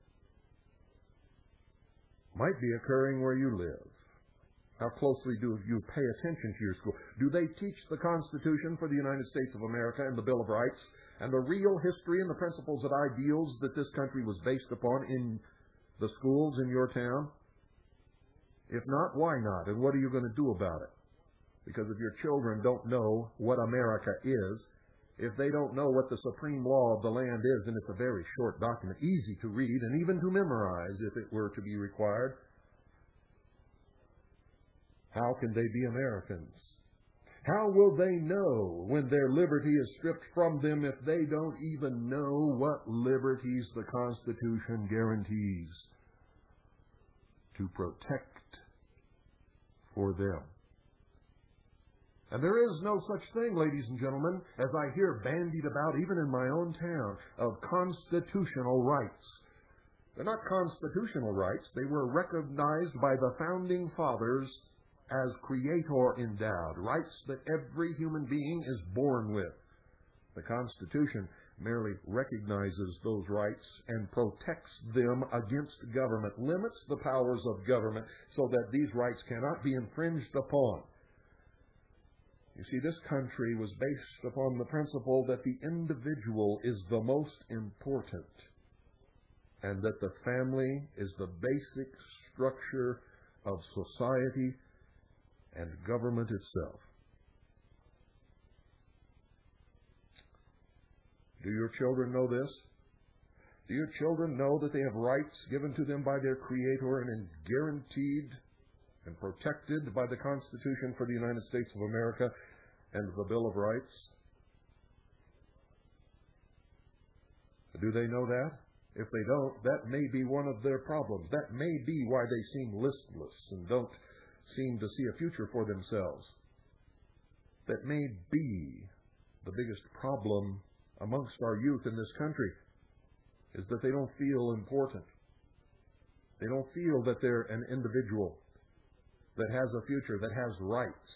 Might be occurring where you live. How closely do you pay attention to your school? Do they teach the Constitution for the United States of America and the Bill of Rights and the real history and the principles and ideals that this country was based upon in the schools in your town? If not, why not? And what are you going to do about it? Because if your children don't know what America is, if they don't know what the supreme law of the land is, and it's a very short document, easy to read and even to memorize if it were to be required, how can they be Americans? How will they know when their liberty is stripped from them if they don't even know what liberties the Constitution guarantees to protect for them? And there is no such thing, ladies and gentlemen, as I hear bandied about, even in my own town, of constitutional rights. They're not constitutional rights. They were recognized by the Founding Fathers as creator endowed, rights that every human being is born with. The Constitution merely recognizes those rights and protects them against government, limits the powers of government so that these rights cannot be infringed upon. You see, this country was based upon the principle that the individual is the most important, and that the family is the basic structure of society and government itself. Do your children know this? Do your children know that they have rights given to them by their Creator and guaranteed and protected by the Constitution for the United States of America and the Bill of Rights? Do they know that? If they don't, that may be one of their problems. That may be why they seem listless and don't seem to see a future for themselves. That may be the biggest problem amongst our youth in this country, is that they don't feel important. They don't feel that they're an individual that has a future, that has rights.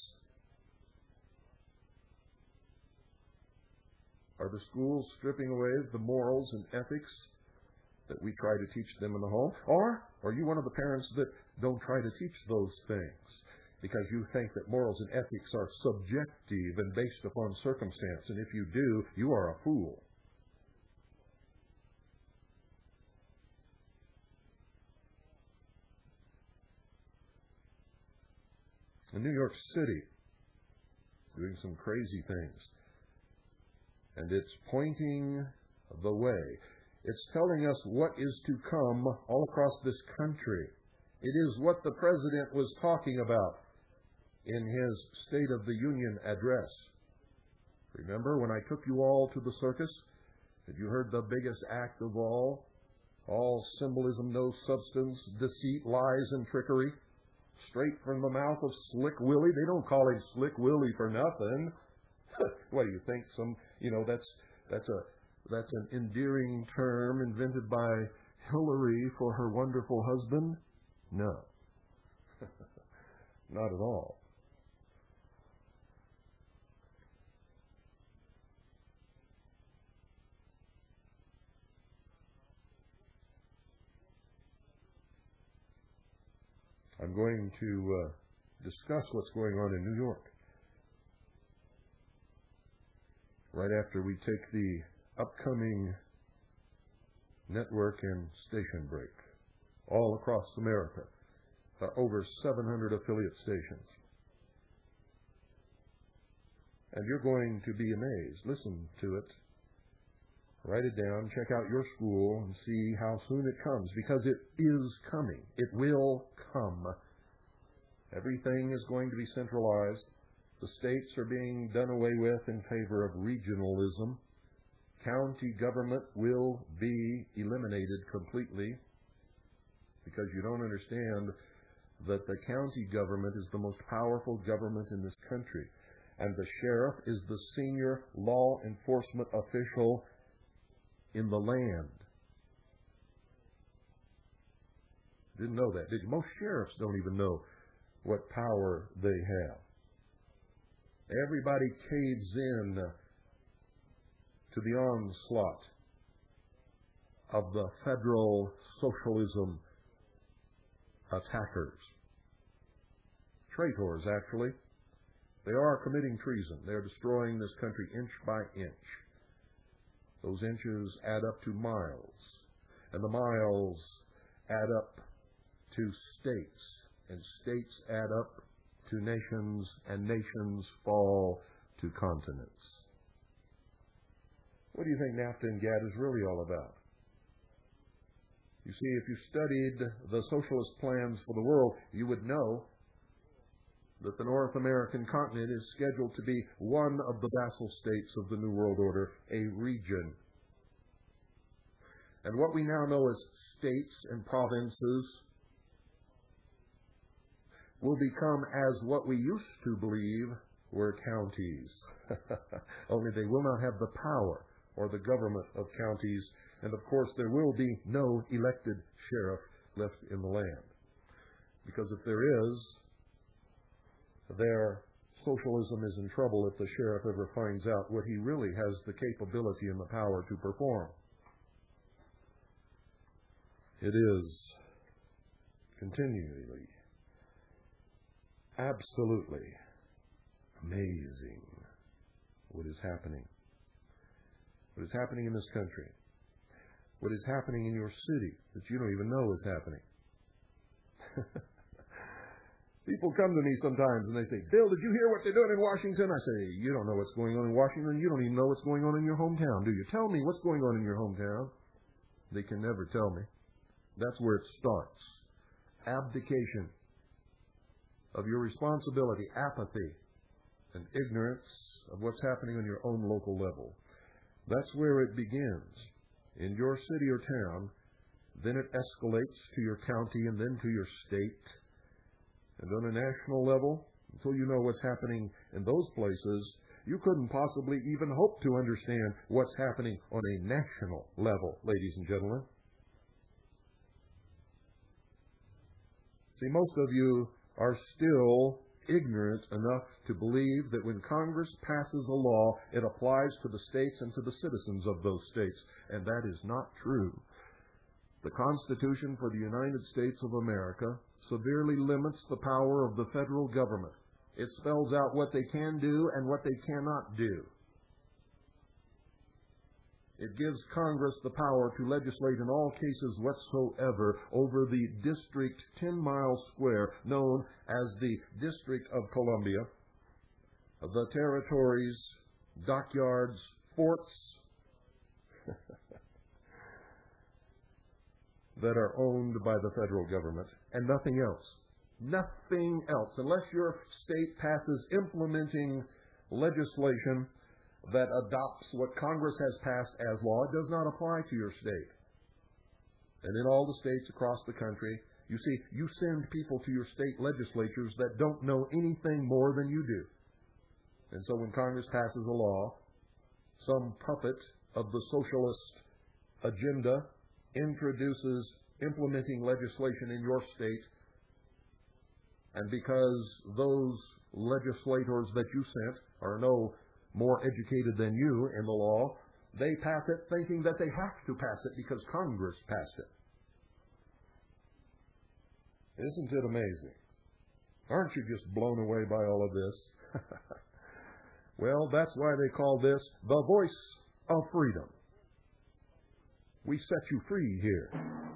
Are the schools stripping away the morals and ethics that we try to teach them in the home? Or are you one of the parents that don't try to teach those things because you think that morals and ethics are subjective and based upon circumstance, and if you do, you are a fool? In New York City, doing some crazy things, and it's pointing the way. It's telling us what is to come all across this country. It is what the President was talking about in his State of the Union address. Remember when I took you all to the circus? Had you heard the biggest act of all? All symbolism, no substance, deceit, lies, and trickery. Straight from the mouth of Slick Willie. They don't call him Slick Willie for nothing. What do you think? Some, you know, that's that's a that's an endearing term invented by Hillary for her wonderful husband? No. Not at all. I'm going to uh, discuss what's going on in New York right after we take the upcoming network and station break all across America, uh, over seven hundred affiliate stations. And you're going to be amazed. Listen to it. Write it down. Check out your school and see how soon it comes, because it is coming. It will come. Everything is going to be centralized. The states are being done away with in favor of regionalism. County government will be eliminated completely, because you don't understand that the county government is the most powerful government in this country, and the sheriff is the senior law enforcement official in the land. Didn't know that, did you? Most sheriffs don't even know what power they have. Everybody caves in to the onslaught of the federal socialism attackers. Traitors, actually. They are committing treason. They're destroying this country inch by inch. Those inches add up to miles, and the miles add up to states, and states add up to nations, and nations fall to continents. What do you think NAFTA and GATT is really all about? You see, if you studied the socialist plans for the world, you would know that the North American continent is scheduled to be one of the vassal states of the New World Order, a region. And what we now know as states and provinces will become as what we used to believe were counties. Only they will not have the power or the government of counties, and of course there will be no elected sheriff left in the land. Because if there is, their socialism is in trouble if the sheriff ever finds out what he really has the capability and the power to perform. It is continually, absolutely Amazing what is happening. What is happening in this country. What is happening in your city that you don't even know is happening. People come to me sometimes and they say, Bill, did you hear what they're doing in Washington? I say, you don't know what's going on in Washington. You don't even know what's going on in your hometown, do you? Tell me what's going on in your hometown. They can never tell me. That's where it starts. Abdication of your responsibility, apathy, and ignorance of what's happening on your own local level. That's where it begins. In your city or town, then it escalates to your county and then to your state. And on a national level, until you know what's happening in those places, you couldn't possibly even hope to understand what's happening on a national level, ladies and gentlemen. See, most of you are still ignorant enough to believe that when Congress passes a law, it applies to the states and to the citizens of those states, and that is not true. The Constitution for the United States of America severely limits the power of the federal government. It spells out what they can do and what they cannot do. It gives Congress the power to legislate in all cases whatsoever over the District ten miles square, known as the District of Columbia, the territories, dockyards, forts that are owned by the federal government, and nothing else. Nothing else. Unless your state passes implementing legislation that adopts what Congress has passed as law, it does not apply to your state. And in all the states across the country, you see, you send people to your state legislatures that don't know anything more than you do. And so when Congress passes a law, some puppet of the socialist agenda introduces implementing legislation in your state, and because those legislators that you sent are no more educated than you in the law, they pass it thinking that they have to pass it because Congress passed it. Isn't it amazing? Aren't you just blown away by all of this? Well, that's why they call this the voice of freedom. We set you free here.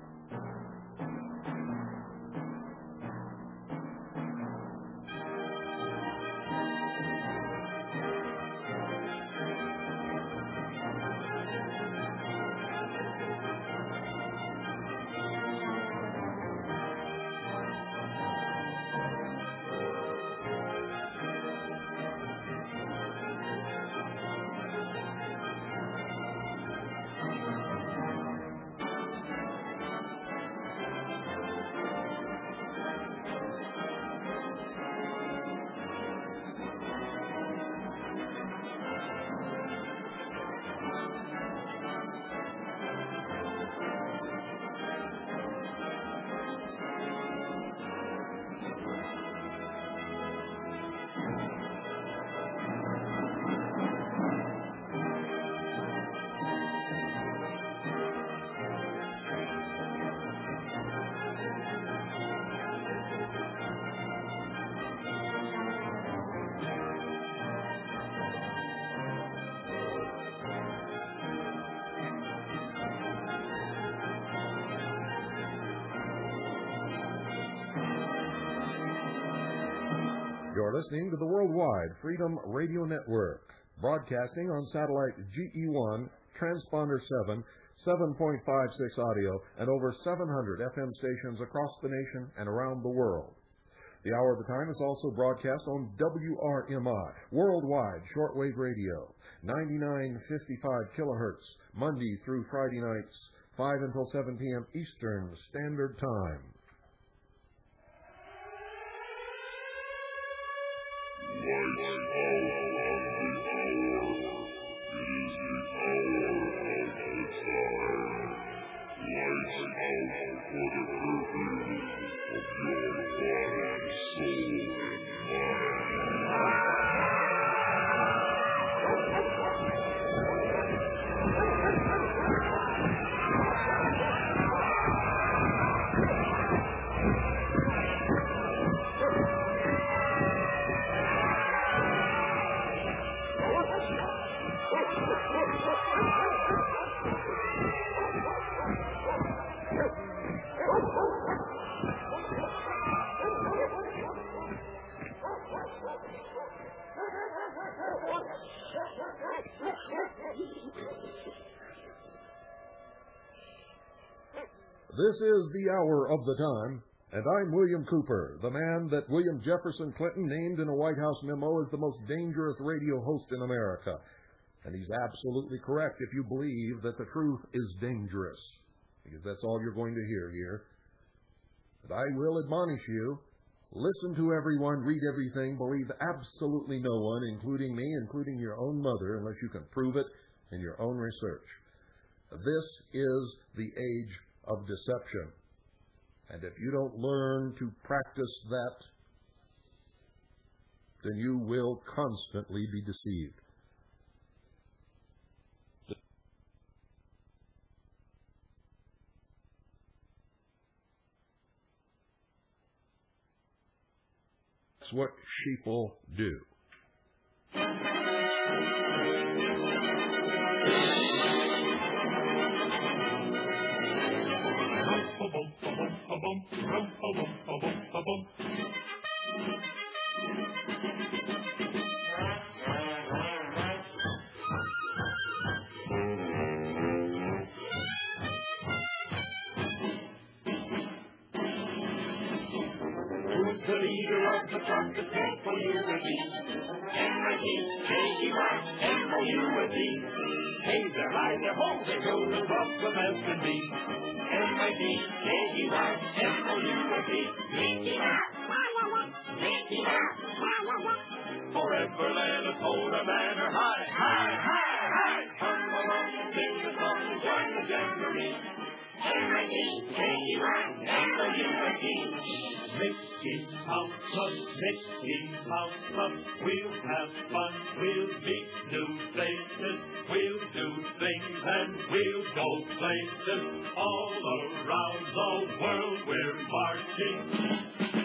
You're listening to the Worldwide Freedom Radio Network, broadcasting on satellite G E one, transponder seven, seven point five six audio, and over seven hundred F M stations across the nation and around the world. The Hour of the Time is also broadcast on W R M I, Worldwide Shortwave Radio, ninety-nine fifty-five kilohertz, Monday through Friday nights, five until seven p.m. Eastern Standard Time. This is the hour of the time, and I'm William Cooper, the man that William Jefferson Clinton named in a White House memo as the most dangerous radio host in America. And he's absolutely correct if you believe that the truth is dangerous, because that's all you're going to hear here. But I will admonish you, listen to everyone, read everything, believe absolutely no one, including me, including your own mother, unless you can prove it in your own research. This is the age of deception. And if you don't learn to practice that, then you will constantly be deceived. That's what sheeple do. The leader of the truckers, K O U and B. M I T, J E Y, M O U and B. Hey there, hi there, ho, they go as welcome as can be. M I T, J E Y, M O U and B. Mickey Mouse, Mickey Mouse, forever let us hold our banner high, high, high, high. Come along and sing the song and join the jamboree. M I T, J E Y, M O U and B. Mickey Mouse Club, Mickey Mouse Club. We'll have fun, we'll meet new faces, we'll do things and we'll go places. All around the world we're marching.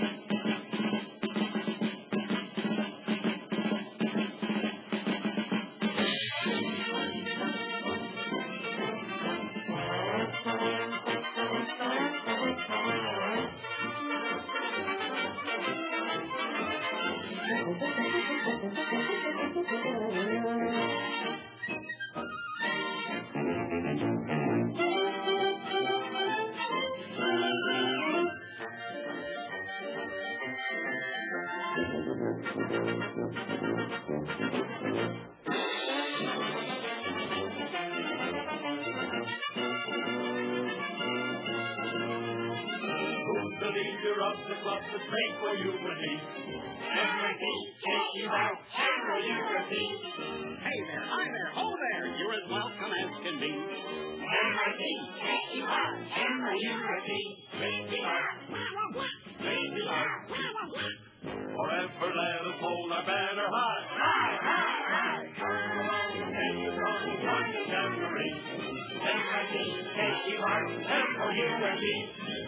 The leader of the club to pray for you and me. M I T, J E Y, M O U and B. Hey there, hi there, ho there, you're as welcome as can be. M I T, J E Y, M O U and B. Mickey Mouse, Mickey Mouse, forever let us hold our banner high, high, high, high. Come along and you come join the jamboree. M I T, J E Y, M O U and B.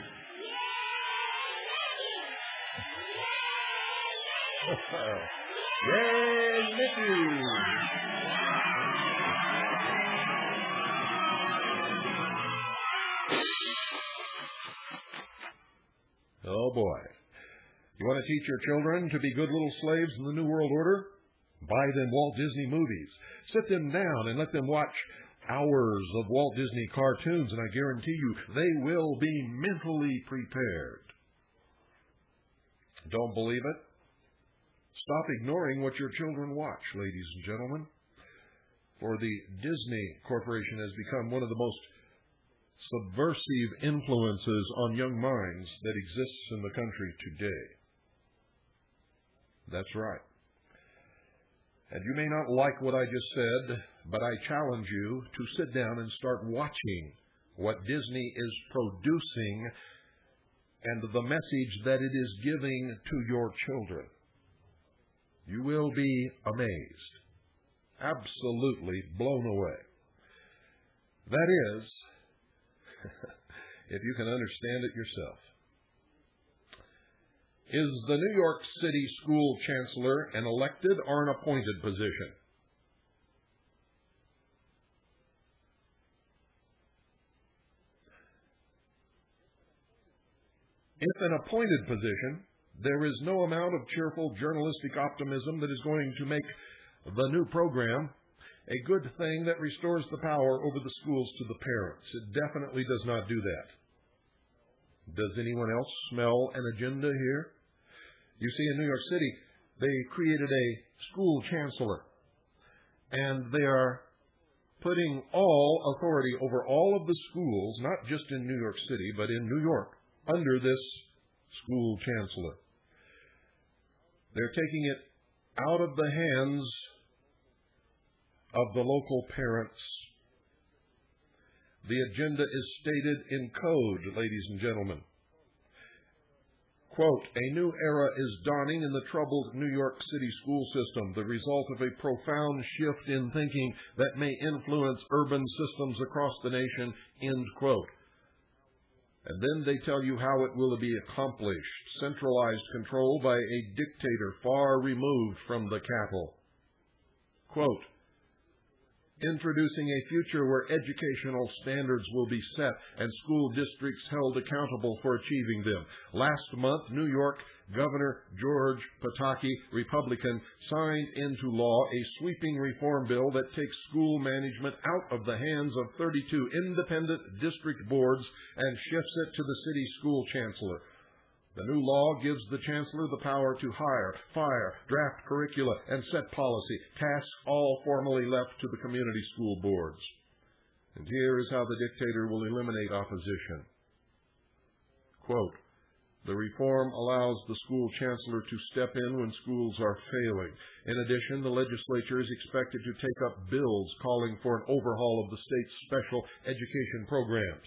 Yay, Mickey! Oh, boy. You want to teach your children to be good little slaves in the New World Order? Buy them Walt Disney movies. Sit them down and let them watch hours of Walt Disney cartoons, and I guarantee you they will be mentally prepared. Don't believe it? Stop ignoring what your children watch, ladies and gentlemen. For the Disney Corporation has become one of the most subversive influences on young minds that exists in the country today. That's right. And you may not like what I just said, but I challenge you to sit down and start watching what Disney is producing and the message that it is giving to your children. You will be amazed, absolutely blown away. That is, if you can understand it yourself. Is the New York City school chancellor an elected or an appointed position? If an appointed position, there is no amount of cheerful journalistic optimism that is going to make the new program a good thing that restores the power over the schools to the parents. It definitely does not do that. Does anyone else smell an agenda here? You see, in New York City, they created a school chancellor, and they are putting all authority over all of the schools, not just in New York City, but in New York, under this school chancellor. They're taking it out of the hands of the local parents. The agenda is stated in code, ladies and gentlemen. Quote, a new era is dawning in the troubled New York City school system, the result of a profound shift in thinking that may influence urban systems across the nation, end quote. And then they tell you how it will be accomplished, centralized control by a dictator far removed from the cattle. Quote, introducing a future where educational standards will be set and school districts held accountable for achieving them. Last month, New York Governor George Pataki, Republican, signed into law a sweeping reform bill that takes school management out of the hands of thirty-two independent district boards and shifts it to the city school chancellor. The new law gives the chancellor the power to hire, fire, draft curricula, and set policy, tasks all formerly left to the community school boards. And here is how the dictator will eliminate opposition. Quote, the reform allows the school chancellor to step in when schools are failing. In addition, the legislature is expected to take up bills calling for an overhaul of the state's special education programs.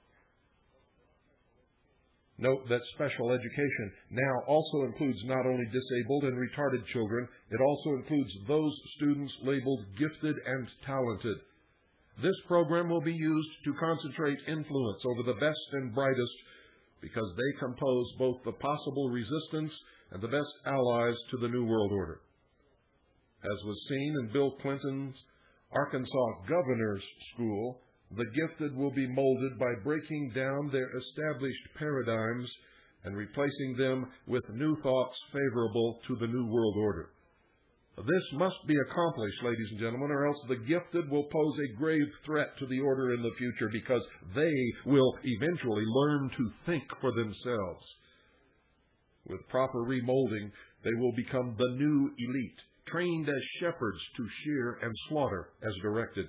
Note that special education now also includes not only disabled and retarded children, it also includes those students labeled gifted and talented. This program will be used to concentrate influence over the best and brightest because they compose both the possible resistance and the best allies to the New World Order. As was seen in Bill Clinton's Arkansas Governor's School, the gifted will be molded by breaking down their established paradigms and replacing them with new thoughts favorable to the New World Order. This must be accomplished, ladies and gentlemen, or else the gifted will pose a grave threat to the order in the future because they will eventually learn to think for themselves. With proper remolding, they will become the new elite, trained as shepherds to shear and slaughter as directed.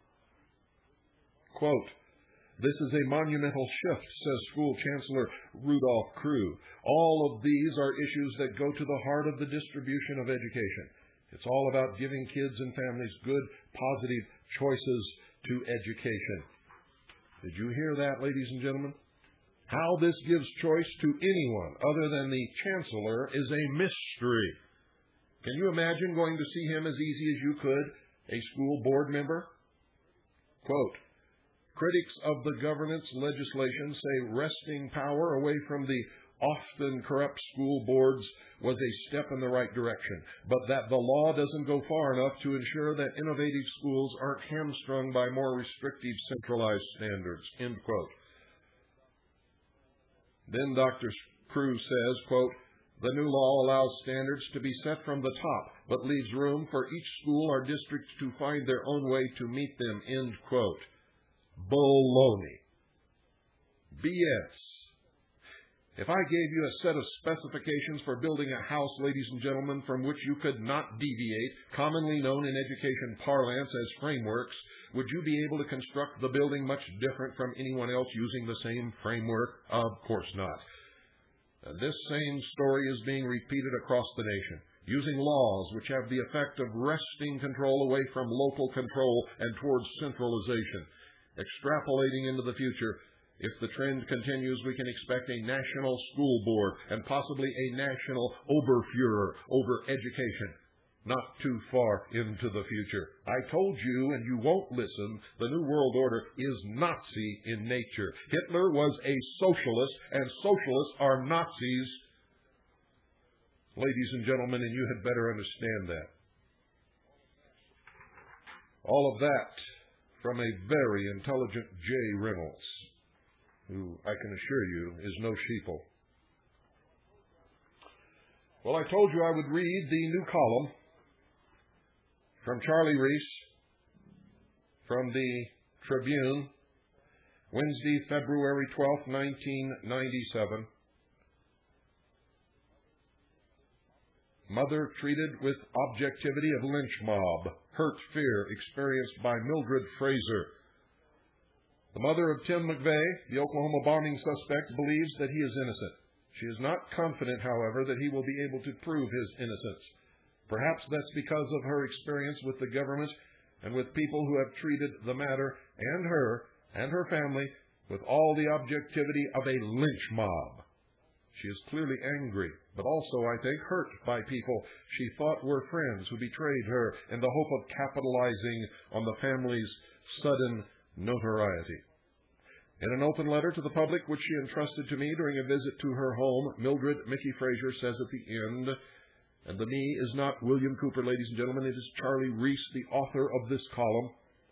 Quote, this is a monumental shift, says School Chancellor Rudolph Crew. All of these are issues that go to the heart of the distribution of education. It's all about giving kids and families good, positive choices to education. Did you hear that, ladies and gentlemen? How this gives choice to anyone other than the Chancellor is a mystery. Can you imagine going to see him as easy as you could, a school board member? Quote, critics of the governance legislation say wresting power away from the often corrupt school boards was a step in the right direction, but that the law doesn't go far enough to ensure that innovative schools aren't hamstrung by more restrictive centralized standards, end quote. Then Doctor Crew says, quote, the new law allows standards to be set from the top, but leaves room for each school or district to find their own way to meet them, end quote. Baloney. B S. If I gave you a set of specifications for building a house, ladies and gentlemen, from which you could not deviate, commonly known in education parlance as frameworks, would you be able to construct the building much different from anyone else using the same framework? Of course not. And this same story is being repeated across the nation, using laws which have the effect of wresting control away from local control and towards centralization. Extrapolating into the future, if the trend continues, we can expect a national school board and possibly a national Oberfuhrer over education. Not too far into the future. I told you, and you won't listen, the New World Order is Nazi in nature. Hitler was a socialist, and socialists are Nazis. Ladies and gentlemen, and you had better understand that. All of that from a very intelligent Jay Reynolds, who I can assure you is no sheeple. Well, I told you I would read the new column from Charlie Reese from the Tribune Wednesday, February twelfth, nineteen ninety-seven. Mother treated with objectivity of lynch mob. Hurt fear experienced by Mildred Fraser. The mother of Tim McVeigh, the Oklahoma bombing suspect, believes that he is innocent. She is not confident, however, that he will be able to prove his innocence. Perhaps that's because of her experience with the government and with people who have treated the matter and her and her family with all the objectivity of a lynch mob. She is clearly angry, but also, I think, hurt by people she thought were friends who betrayed her in the hope of capitalizing on the family's sudden notoriety. In an open letter to the public, which she entrusted to me during a visit to her home, Mildred Mickey Fraser says at the end, and the me is not William Cooper, ladies and gentlemen, it is Charlie Reese, the author of this column.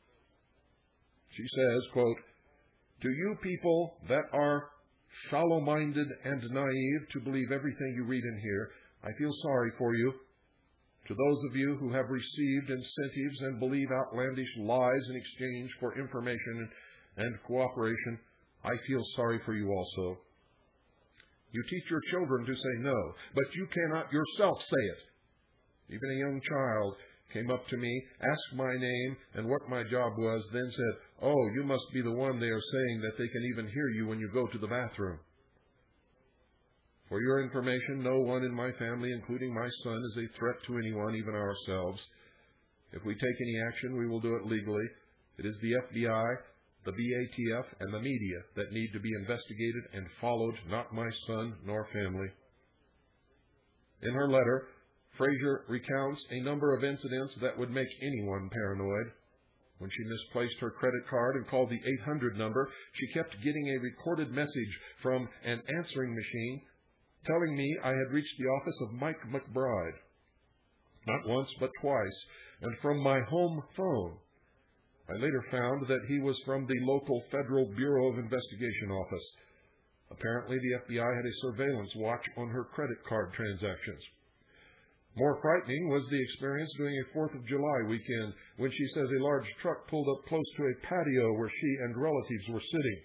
She says, quote, "To you people that are shallow-minded and naive to believe everything you read in here, I feel sorry for you. To those of you who have received incentives and believe outlandish lies in exchange for information and cooperation, I feel sorry for you also. You teach your children to say no, but you cannot yourself say it. Even a young child came up to me, asked my name and what my job was, then said, 'Oh, you must be the one they are saying that they can even hear you when you go to the bathroom.' For your information, no one in my family, including my son, is a threat to anyone, even ourselves. If we take any action, we will do it legally. It is the F B I, the B A T F, and the media that need to be investigated and followed, not my son nor family." In her letter, Fraser recounts a number of incidents that would make anyone paranoid. When she misplaced her credit card and called the eight hundred number, she kept getting a recorded message from an answering machine telling me I had reached the office of Mike McBride. Not once, but twice, and from my home phone. I later found that he was from the local Federal Bureau of Investigation office. Apparently, the F B I had a surveillance watch on her credit card transactions. More frightening was the experience during a fourth of July weekend when she says a large truck pulled up close to a patio where she and relatives were sitting.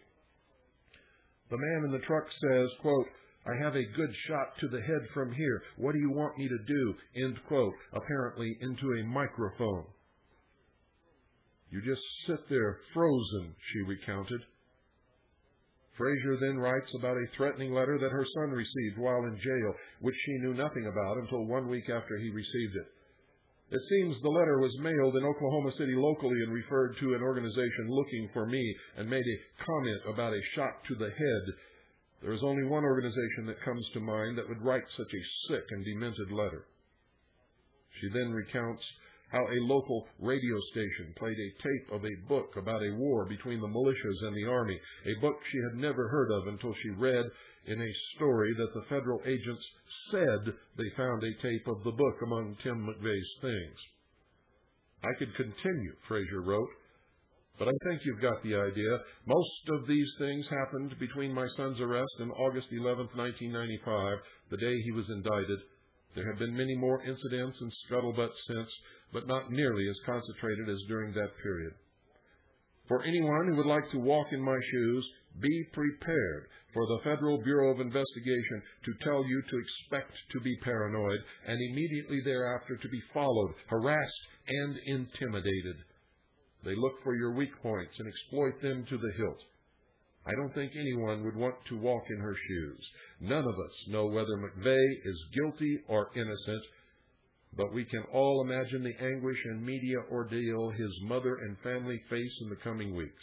The man in the truck says, quote, "I have a good shot to the head from here. What do you want me to do?" End quote, apparently into a microphone. "You just sit there frozen," she recounted. Fraser then writes about a threatening letter that her son received while in jail, which she knew nothing about until one week after he received it. It seems the letter was mailed in Oklahoma City locally and referred to an organization looking for me and made a comment about a shot to the head. There is only one organization that comes to mind that would write such a sick and demented letter. She then recounts how a local radio station played a tape of a book about a war between the militias and the Army, a book she had never heard of until she read in a story that the federal agents said they found a tape of the book among Tim McVeigh's things. I could continue, Fraser wrote, but I think you've got the idea. Most of these things happened between my son's arrest and August eleventh, nineteen ninety-five, the day he was indicted. There have been many more incidents and scuttlebutt since, but not nearly as concentrated as during that period. For anyone who would like to walk in my shoes, be prepared for the Federal Bureau of Investigation to tell you to expect to be paranoid and immediately thereafter to be followed, harassed, and intimidated. They look for your weak points and exploit them to the hilt. I don't think anyone would want to walk in her shoes. None of us know whether McVeigh is guilty or innocent, but we can all imagine the anguish and media ordeal his mother and family face in the coming weeks.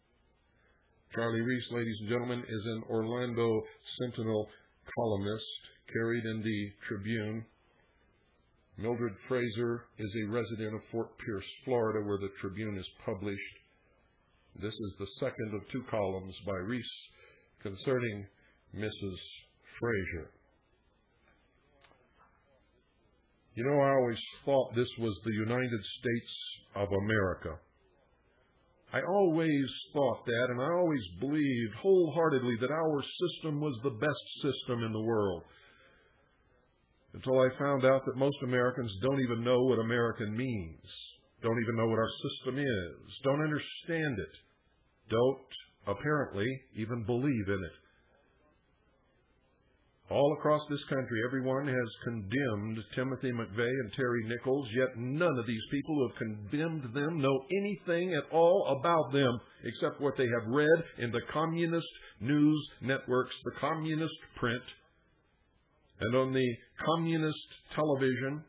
Charlie Reese, ladies and gentlemen, is an Orlando Sentinel columnist, carried in the Tribune. Mildred Fraser is a resident of Fort Pierce, Florida, where the Tribune is published. This is the second of two columns by Reese concerning Missus Fraser. You know, I always thought this was the United States of America. I always thought that, and I always believed wholeheartedly that our system was the best system in the world. Until I found out that most Americans don't even know what American means, don't even know what our system is, don't understand it, don't apparently even believe in it. All across this country, everyone has condemned Timothy McVeigh and Terry Nichols, yet none of these people who have condemned them know anything at all about them except what they have read in the communist news networks, the communist print, and on the communist television.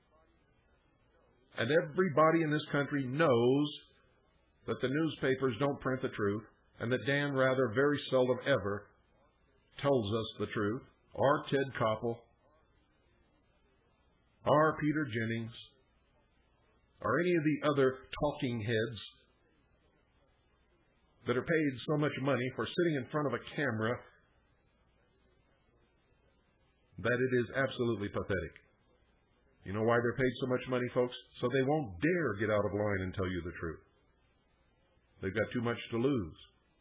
And everybody in this country knows that the newspapers don't print the truth, and that Dan Rather very seldom ever tells us the truth, or Ted Koppel, or Peter Jennings, or any of the other talking heads that are paid so much money for sitting in front of a camera that it is absolutely pathetic. You know why they're paid so much money, folks? So they won't dare get out of line and tell you the truth. They've got too much to lose.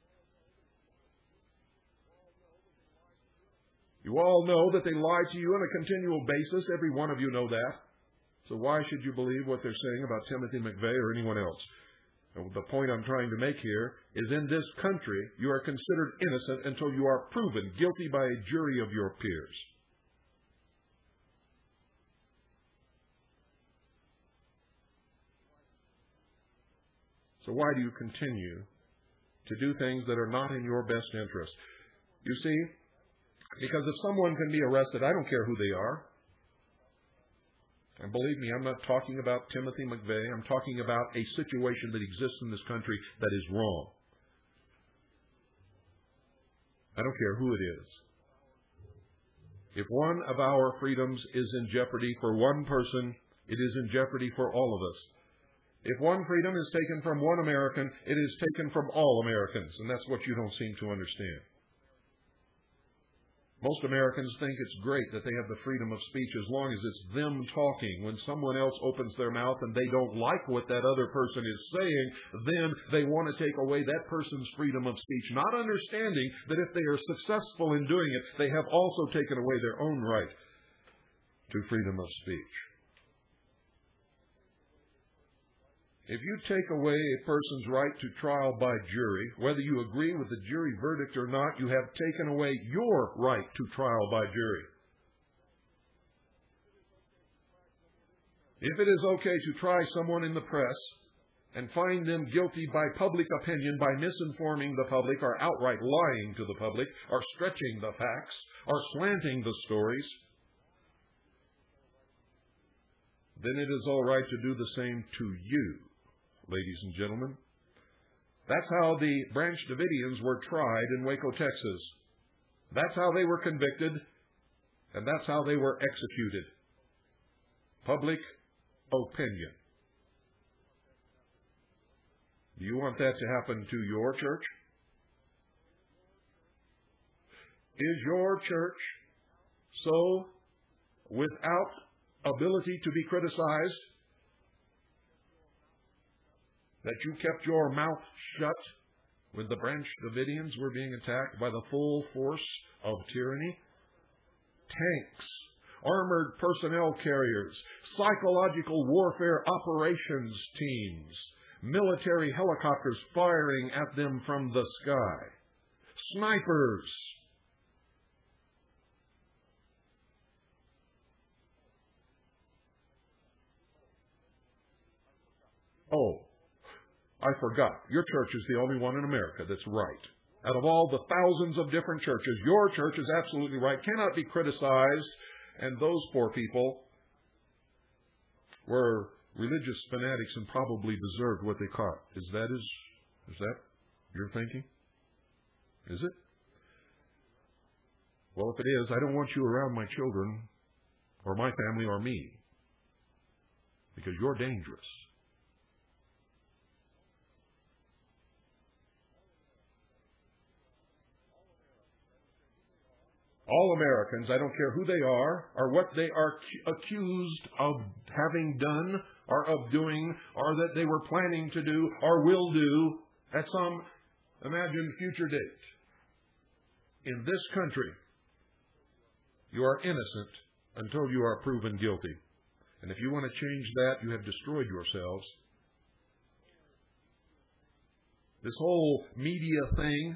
You all know that they lie to you on a continual basis. Every one of you know that. So why should you believe what they're saying about Timothy McVeigh or anyone else? And the point I'm trying to make here is in this country, you are considered innocent until you are proven guilty by a jury of your peers. So why do you continue to do things that are not in your best interest? You see, because if someone can be arrested, I don't care who they are. And believe me, I'm not talking about Timothy McVeigh. I'm talking about a situation that exists in this country that is wrong. I don't care who it is. If one of our freedoms is in jeopardy for one person, it is in jeopardy for all of us. If one freedom is taken from one American, it is taken from all Americans, and that's what you don't seem to understand. Most Americans think it's great that they have the freedom of speech as long as it's them talking. When someone else opens their mouth and they don't like what that other person is saying, then they want to take away that person's freedom of speech, not understanding that if they are successful in doing it, they have also taken away their own right to freedom of speech. If you take away a person's right to trial by jury, whether you agree with the jury verdict or not, you have taken away your right to trial by jury. If it is okay to try someone in the press and find them guilty by public opinion, by misinforming the public or outright lying to the public or stretching the facts or slanting the stories, then it is all right to do the same to you. Ladies and gentlemen, that's how the Branch Davidians were tried in Waco, Texas. That's how they were convicted, and that's how they were executed. Public opinion. Do you want that to happen to your church? Is your church so without ability to be criticized that you kept your mouth shut when the Branch Davidians were being attacked by the full force of tyranny? Tanks, armored personnel carriers, psychological warfare operations teams, military helicopters firing at them from the sky, snipers. Oh, I forgot. Your church is the only one in America that's right. Out of all the thousands of different churches, your church is absolutely right, cannot be criticized, and those poor people were religious fanatics and probably deserved what they caught. Is that is, is that your thinking? Is it? Well, if it is, I don't want you around my children or my family or me, because you're dangerous. All Americans, I don't care who they are or what they are accused of having done or of doing or that they were planning to do or will do at some imagined future date. In this country, you are innocent until you are proven guilty. And if you want to change that, you have destroyed yourselves. This whole media thing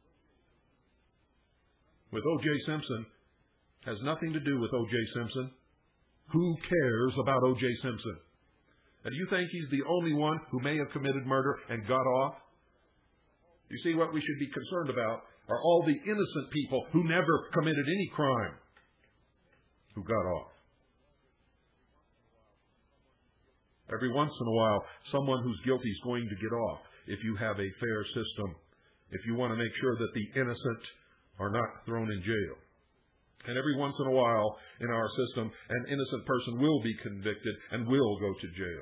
with O J Simpson has nothing to do with O J Simpson. Who cares about O J Simpson? And do you think he's the only one who may have committed murder and got off? You see, what we should be concerned about are all the innocent people who never committed any crime who got off. Every once in a while, someone who's guilty is going to get off if you have a fair system, if you want to make sure that the innocent are not thrown in jail. And every once in a while in our system, an innocent person will be convicted and will go to jail.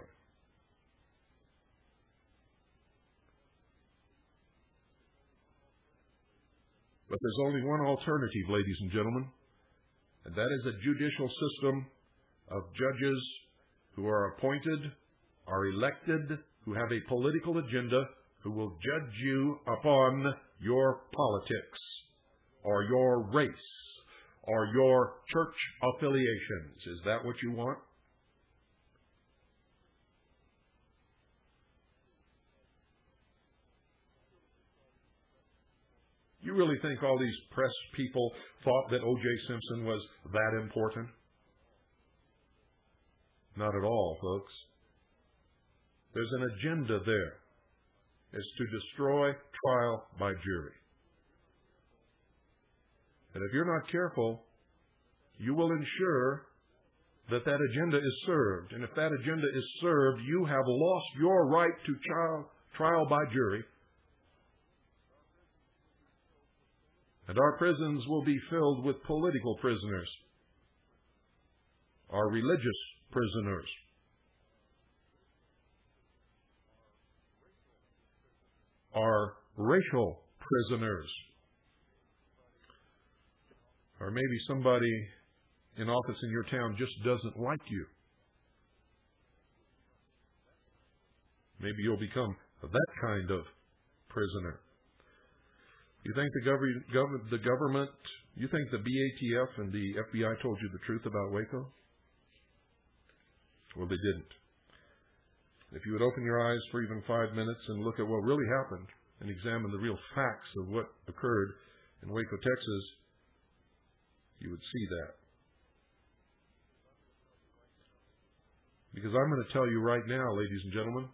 But there's only one alternative, ladies and gentlemen, and that is a judicial system of judges who are appointed, are elected, who have a political agenda, who will judge you upon your politics or your race or your church affiliations. Is that what you want? You really think all these press people thought that O J Simpson was that important? Not at all, folks. There's an agenda there. It's to destroy trial by jury. And if you're not careful, you will ensure that that agenda is served. And if that agenda is served, you have lost your right to trial, trial by jury. And our prisons will be filled with political prisoners, our religious prisoners, our racial prisoners, or maybe somebody in office in your town just doesn't like you. Maybe you'll become that kind of prisoner. You think the, gov- gov- the government, you think the B A T F and the F B I told you the truth about Waco? Well, they didn't. If you would open your eyes for even five minutes and look at what really happened and examine the real facts of what occurred in Waco, Texas, you would see that. Because I'm going to tell you right now, ladies and gentlemen,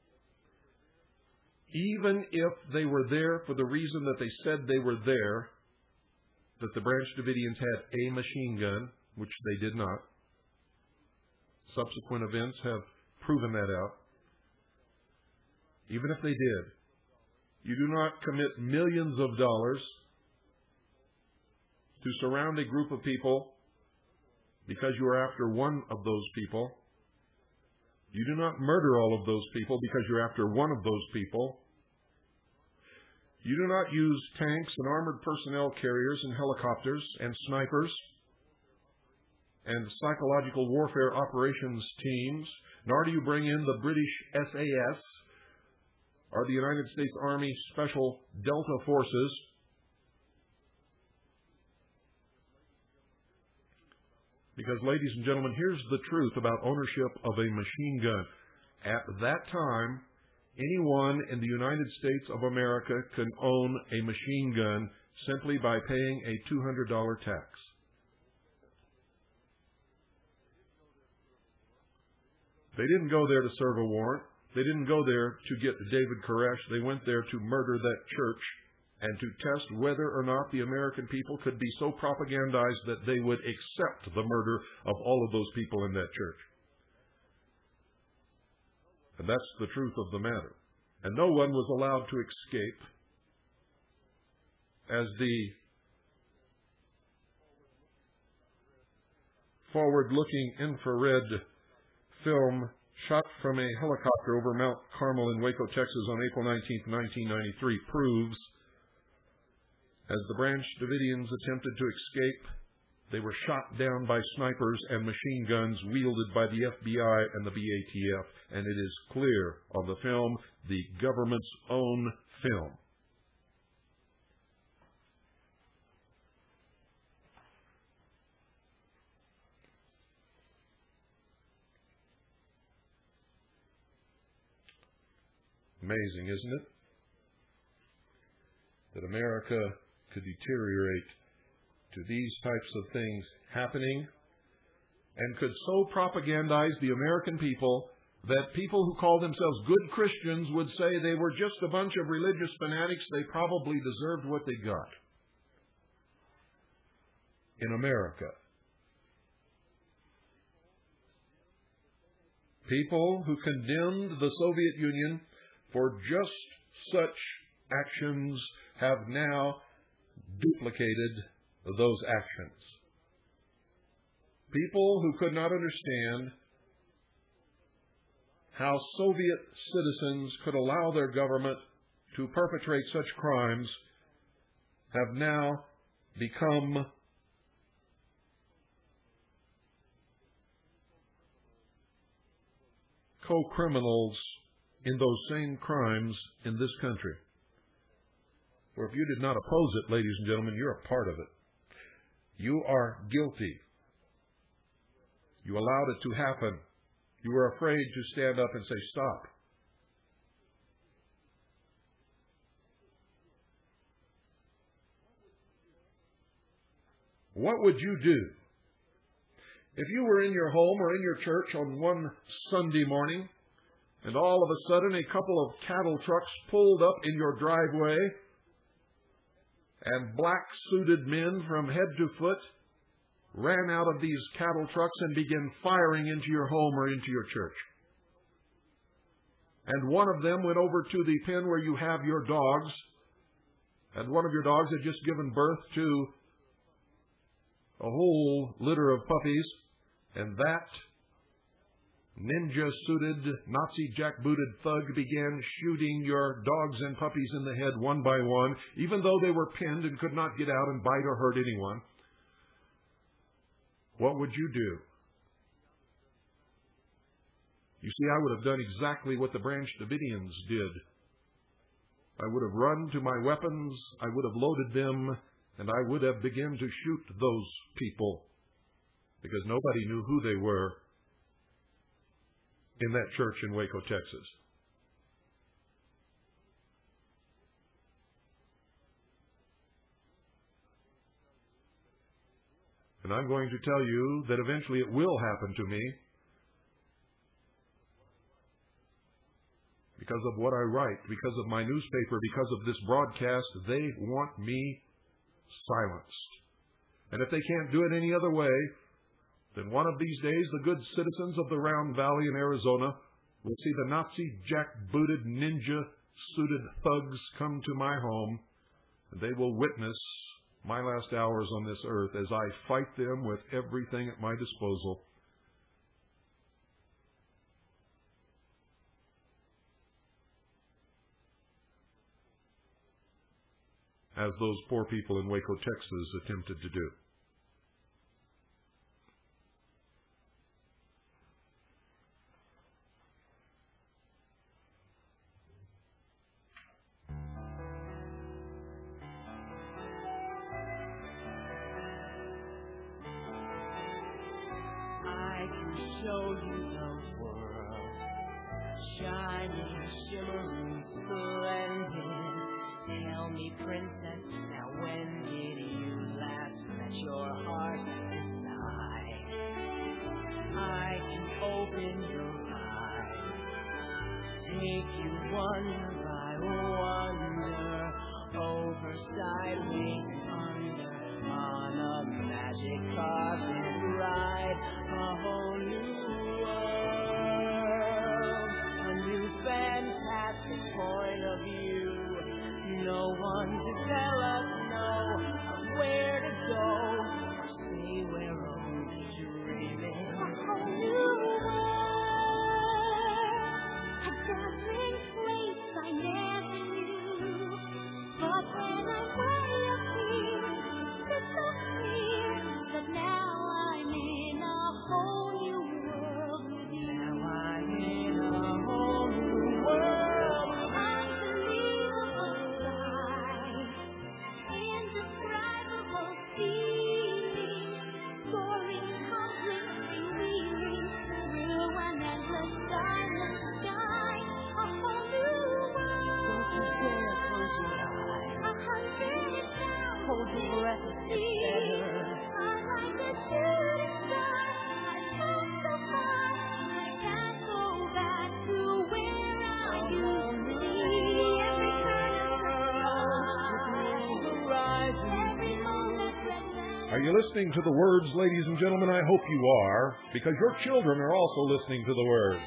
even if they were there for the reason that they said they were there, that the Branch Davidians had a machine gun, which they did not. Subsequent events have proven that out. Even if they did, you do not commit millions of dollars to surround a group of people because you are after one of those people. You do not murder all of those people because you're after one of those people. You do not use tanks and armored personnel carriers and helicopters and snipers and psychological warfare operations teams, nor do you bring in the British S A S or the United States Army Special Delta Forces. Because, ladies and gentlemen, here's the truth about ownership of a machine gun. At that time, anyone in the United States of America can own a machine gun simply by paying a two hundred dollars tax. They didn't go there to serve a warrant. They didn't go there to get David Koresh. They went there to murder that church and to test whether or not the American people could be so propagandized that they would accept the murder of all of those people in that church. And that's the truth of the matter. And no one was allowed to escape. As the forward-looking infrared film shot from a helicopter over Mount Carmel in Waco, Texas on April nineteenth, nineteen ninety-three proves, as the Branch Davidians attempted to escape, they were shot down by snipers and machine guns wielded by the F B I and the B A T F. And it is clear on the film, the government's own film. Amazing, isn't it? America could deteriorate to these types of things happening, and could so propagandize the American people that people who call themselves good Christians would say they were just a bunch of religious fanatics. They probably deserved what they got. In America, people who condemned the Soviet Union for just such actions have now duplicated those actions. People who could not understand how Soviet citizens could allow their government to perpetrate such crimes have now become co-criminals in those same crimes in this country. For if you did not oppose it, ladies and gentlemen, you're a part of it. You are guilty. You allowed it to happen. You were afraid to stand up and say, stop. What would you do if you were in your home or in your church on one Sunday morning and all of a sudden a couple of cattle trucks pulled up in your driveway and black-suited men from head to foot ran out of these cattle trucks and began firing into your home or into your church? And one of them went over to the pen where you have your dogs, and one of your dogs had just given birth to a whole litter of puppies, and that ninja-suited, Nazi jackbooted thug began shooting your dogs and puppies in the head one by one, even though they were pinned and could not get out and bite or hurt anyone. What would you do? You see, I would have done exactly what the Branch Davidians did. I would have run to my weapons, I would have loaded them, and I would have begun to shoot those people, because nobody knew who they were in that church in Waco, Texas. And I'm going to tell you that eventually it will happen to me because of what I write, because of my newspaper, because of this broadcast. They want me silenced. And if they can't do it any other way, then one of these days the good citizens of the Round Valley in Arizona will see the Nazi jackbooted, ninja-suited thugs come to my home, and they will witness my last hours on this earth as I fight them with everything at my disposal. As those poor people in Waco, Texas attempted to do. Show you the world, shining, shimmering, splendid. Tell me, princess, now when did you last let your heart decide? I can open your eyes, take you wonder by wonder, over, sideways, under, on a magic carpet ride. A whole new world, a new fantastic point of view. No one to tell us no, a Are you listening to the words, ladies and gentlemen? I hope you are, because your children are also listening to the words.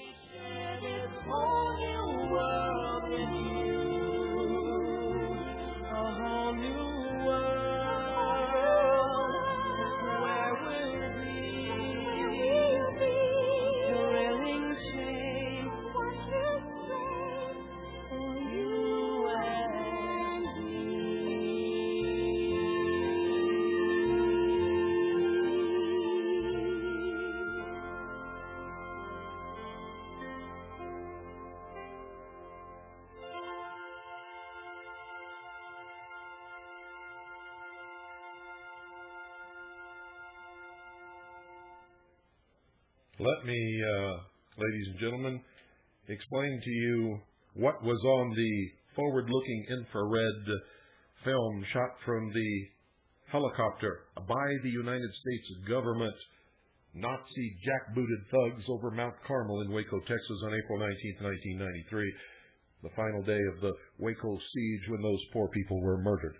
Let me, uh, ladies and gentlemen, explain to you what was on the forward-looking infrared film shot from the helicopter by the United States government Nazi jackbooted thugs over Mount Carmel in Waco, Texas on April nineteenth, nineteen ninety-three, the final day of the Waco siege when those poor people were murdered.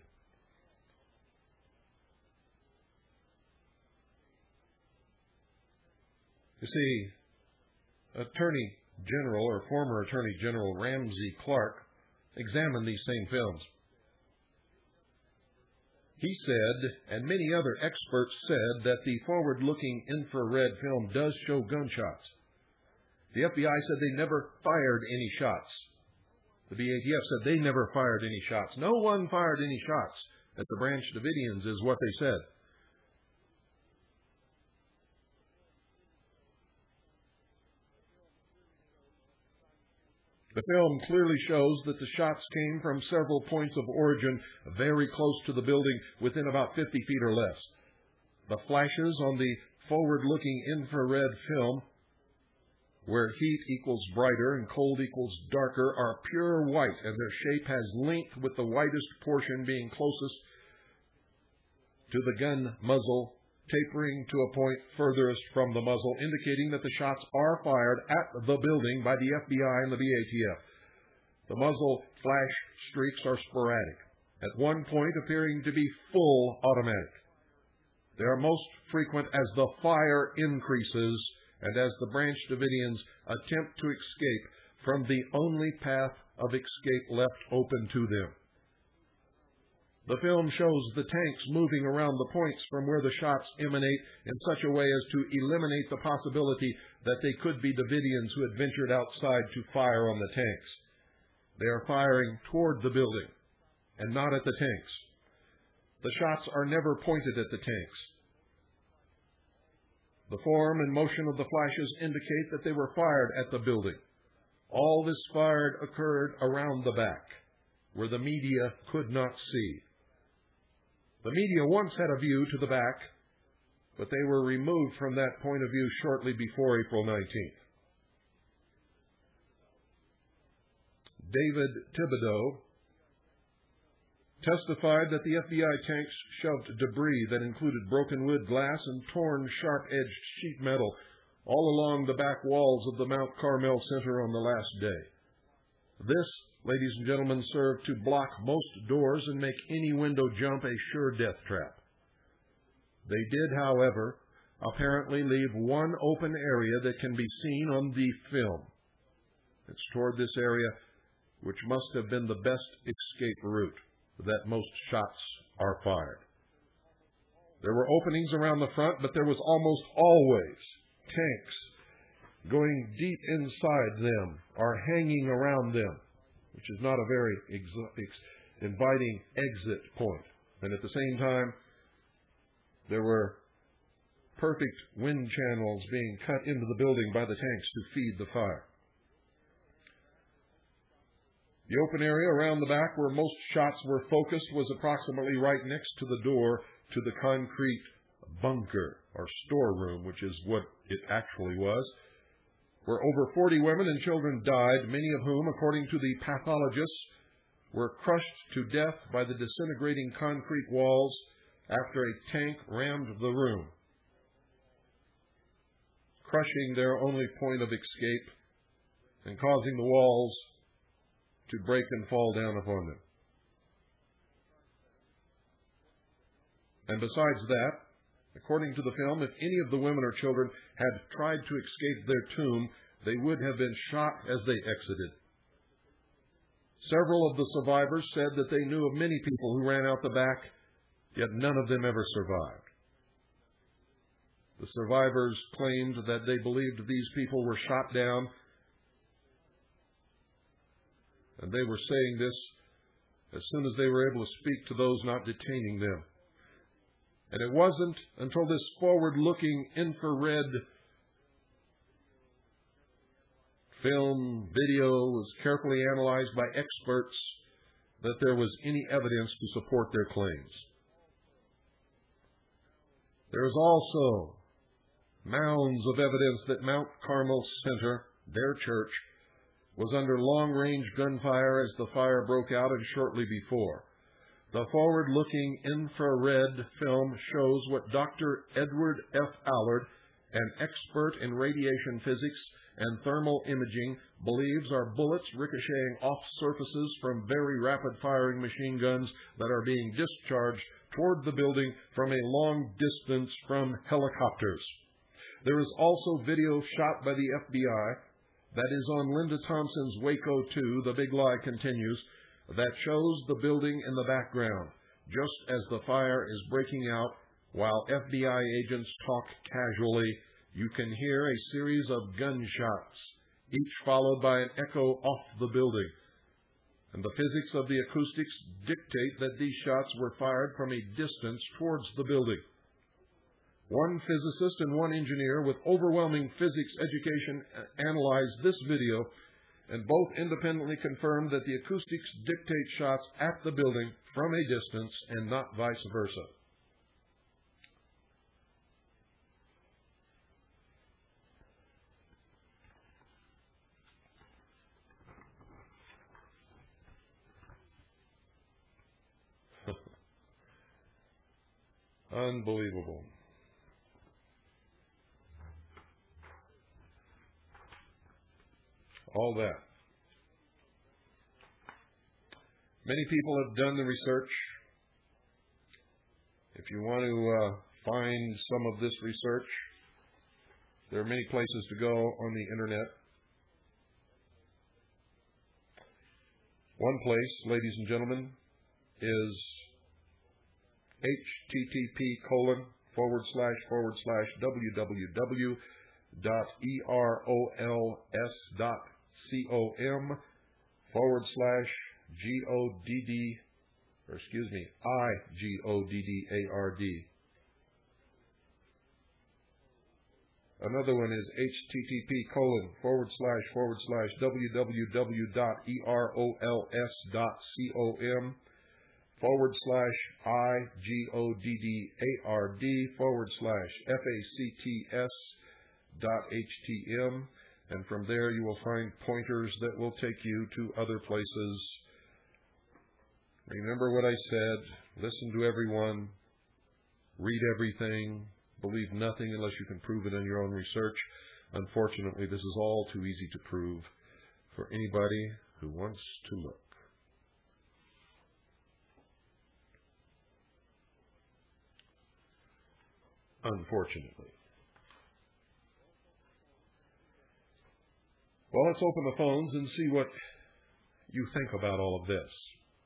You see, Attorney General or former Attorney General Ramsey Clark examined these same films. He said, and many other experts said, that the forward-looking infrared film does show gunshots. The F B I said they never fired any shots. The B A T F said they never fired any shots. No one fired any shots at the Branch Davidians, is what they said. The film clearly shows that the shots came from several points of origin very close to the building, within about fifty feet or less. The flashes on the forward-looking infrared film, where heat equals brighter and cold equals darker, are pure white, and their shape has length, with the widest portion being closest to the gun muzzle, tapering to a point furthest from the muzzle, indicating that the shots are fired at the building by the F B I and the B A T F. The muzzle flash streaks are sporadic, at one point appearing to be full automatic. They are most frequent as the fire increases and as the Branch Davidians attempt to escape from the only path of escape left open to them. The film shows the tanks moving around the points from where the shots emanate in such a way as to eliminate the possibility that they could be Davidians who had ventured outside to fire on the tanks. They are firing toward the building and not at the tanks. The shots are never pointed at the tanks. The form and motion of the flashes indicate that they were fired at the building. All this fired occurred around the back, where the media could not see. The media once had a view to the back, but they were removed from that point of view shortly before April nineteenth. David Thibodeau testified that the F B I tanks shoved debris that included broken wood, glass, and torn sharp-edged sheet metal all along the back walls of the Mount Carmel Center on the last day. This, ladies and gentlemen, served to block most doors and make any window jump a sure death trap. They did, however, apparently leave one open area that can be seen on the film. It's toward this area, which must have been the best escape route, that most shots are fired. There were openings around the front, but there was almost always tanks going deep inside them or hanging around them, which is not a very ex- ex- inviting exit point. And at the same time, there were perfect wind channels being cut into the building by the tanks to feed the fire. The open area around the back where most shots were focused was approximately right next to the door to the concrete bunker or storeroom, which is what it actually was, where over forty women and children died, many of whom, according to the pathologists, were crushed to death by the disintegrating concrete walls after a tank rammed the room, crushing their only point of escape and causing the walls to break and fall down upon them. And besides that, according to the film, if any of the women or children had tried to escape their tomb, they would have been shot as they exited. Several of the survivors said that they knew of many people who ran out the back, yet none of them ever survived. The survivors claimed that they believed these people were shot down, and they were saying this as soon as they were able to speak to those not detaining them. And it wasn't until this forward-looking infrared film, video was carefully analyzed by experts that there was any evidence to support their claims. There is also mounds of evidence that Mount Carmel Center, their church, was under long-range gunfire as the fire broke out and shortly before. The forward-looking infrared film shows what Doctor Edward F. Allard, an expert in radiation physics and thermal imaging, believes are bullets ricocheting off surfaces from very rapid-firing machine guns that are being discharged toward the building from a long distance from helicopters. There is also video shot by the F B I that is on Linda Thompson's Waco two, The Big Lie Continues, that shows the building in the background, just as the fire is breaking out. While F B I agents talk casually, you can hear a series of gunshots, each followed by an echo off the building. And the physics of the acoustics dictate that these shots were fired from a distance towards the building. One physicist and one engineer with overwhelming physics education analyzed this video, and both independently confirmed that the acoustics dictate shots at the building from a distance and not vice versa. Unbelievable. All that. Many people have done the research. If you want to uh, find some of this research, there are many places to go on the internet. One place, ladies and gentlemen, is http colon forward slash forward slash www dot erols dot com forward slash G O D D, or excuse me, I G O D D A R D. Another one is http colon forward slash forward slash www dot erols dot com forward slash I G O D D A R D forward slash F A C T S dot H T M, and from there you will find pointers that will take you to other places. Remember what I said. Listen to everyone. Read everything. Believe nothing unless you can prove it in your own research. Unfortunately, this is all too easy to prove for anybody who wants to look. Unfortunately. Well, let's open the phones and see what you think about all of this.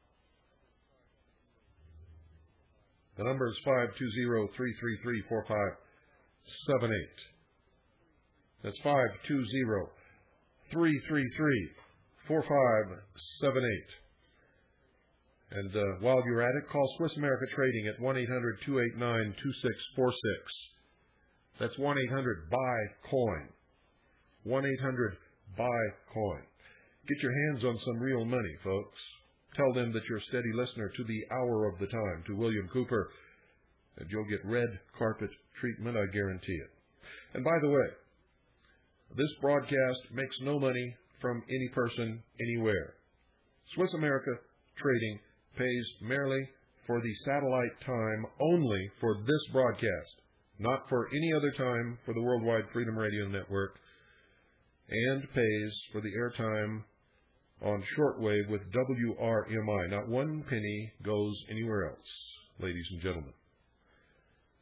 The number is five two zero, three three three, four five seven eight. That's five two zero, three three three, four five seven eight. And uh, while you're at it, call Swiss America Trading at one eight hundred, two eight nine, two six four six. That's one eight hundred, buy coin. one eight hundred, buy coin. Get your hands on some real money, folks. Tell them that you're a steady listener to the Hour of the Time, to William Cooper, and you'll get red carpet treatment, I guarantee it. And by the way, this broadcast makes no money from any person anywhere. Swiss America Trading pays merely for the satellite time only for this broadcast, not for any other time for the Worldwide Freedom Radio Network, and pays for the airtime on shortwave with W R M I. Not one penny goes anywhere else, ladies and gentlemen.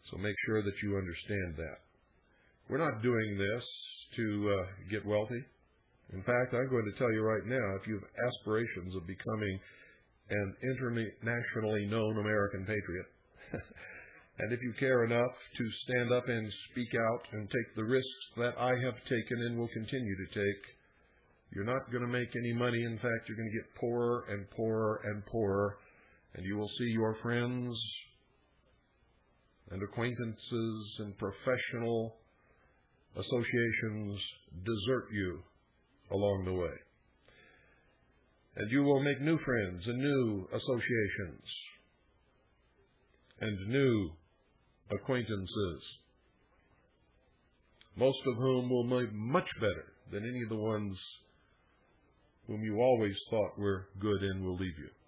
So make sure that you understand that. We're not doing this to uh, get wealthy. In fact, I'm going to tell you right now, if you have aspirations of becoming an internationally known American patriot, and if you care enough to stand up and speak out and take the risks that I have taken and will continue to take, you're not going to make any money. In fact, you're going to get poorer and poorer and poorer, and you will see your friends and acquaintances and professional associations desert you along the way. And you will make new friends and new associations and new acquaintances, most of whom will be much better than any of the ones whom you always thought were good and will leave you.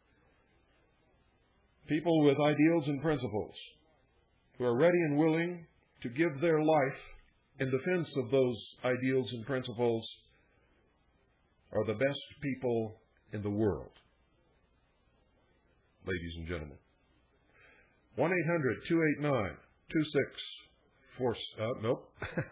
People with ideals and principles who are ready and willing to give their life in defense of those ideals and principles are the best people in the world, ladies and gentlemen. one eight hundred, two eight nine, two six four, uh, nope.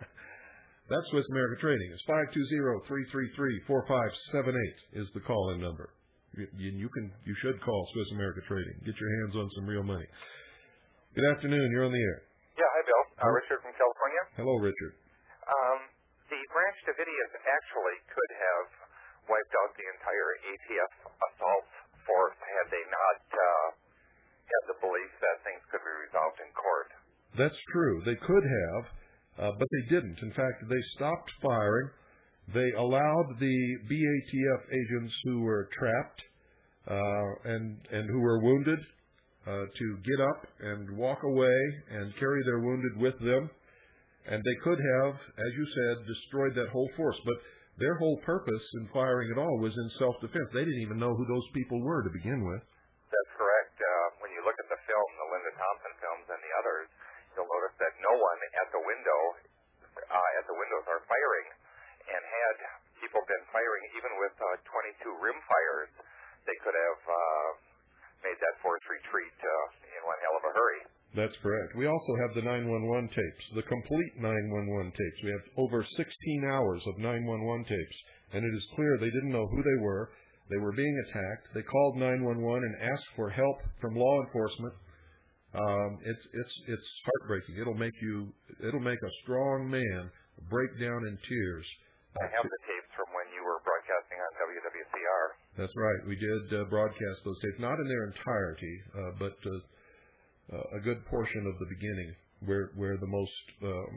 That's Swiss America Trading. It's five two zero, three three three, four five seven eight is the call-in number. You, you can, you should call Swiss America Trading. Get your hands on some real money. Good afternoon. You're on the air. Yeah, hi, Bill. Uh, Richard from California. Hello, Richard. Um, the Branch Davidius actually could have wiped out the entire A T F assault force had they not uh, had the belief that things could be resolved in court. That's true. They could have, uh, but they didn't. In fact, they stopped firing. They allowed the B A T F agents who were trapped uh, and and who were wounded uh, to get up and walk away and carry their wounded with them. And they could have, as you said, destroyed that whole force. But their whole purpose in firing at all was in self-defense. They didn't even know who those people were to begin with. That's correct. Uh, when you look at the film, the Linda Thompson films and the others, you'll notice that no one at the window, uh, at the windows are firing. And had people been firing, even with uh, twenty-two rim fires, they could have uh, made that force retreat uh, in one hell of a hurry. That's correct. We also have the nine one one tapes, the complete nine one one tapes. We have over sixteen hours of nine one one tapes, and it is clear they didn't know who they were. They were being attacked. They called nine one one and asked for help from law enforcement. Um, it's it's it's heartbreaking. It'll make you. It'll make a strong man break down in tears. I have the tapes from when you were broadcasting on W W C R. That's right. We did uh, broadcast those tapes, not in their entirety, uh, but uh, uh, a good portion of the beginning, where where the most, um,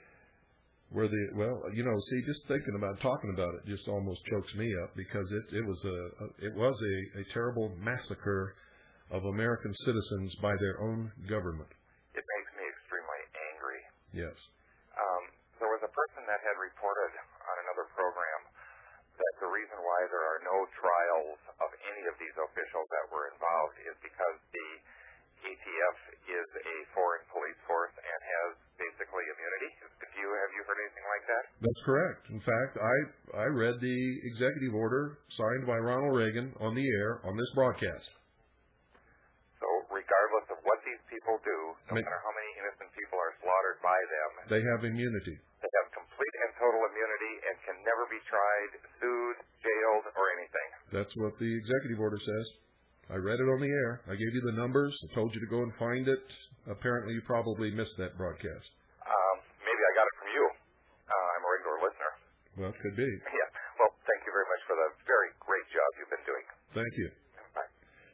where the well, you know, see, just thinking about talking about it just almost chokes me up because it it was a, a it was a, a terrible massacre of American citizens by their own government. It makes me extremely angry. Yes. Um, there was a person that had reported on another program that the reason why there are no trials of any of these officials that were involved is because the A T F is a foreign police force and has basically immunity. If you have you heard anything like that? That's correct. In fact, I I read the executive order signed by Ronald Reagan on the air on this broadcast. So regardless of what these people do, no matter how many innocent people are slaughtered by them, they have immunity. They have complete and total immunity and can never be tried, sued, jailed, or anything. That's what the executive order says. I read it on the air. I gave you the numbers. I told you to go and find it. Apparently, you probably missed that broadcast. Um, maybe I got it from you. Uh, I'm a regular listener. Well, it could be. Yeah. Well, thank you very much for the very great job you've been doing. Thank you. Bye.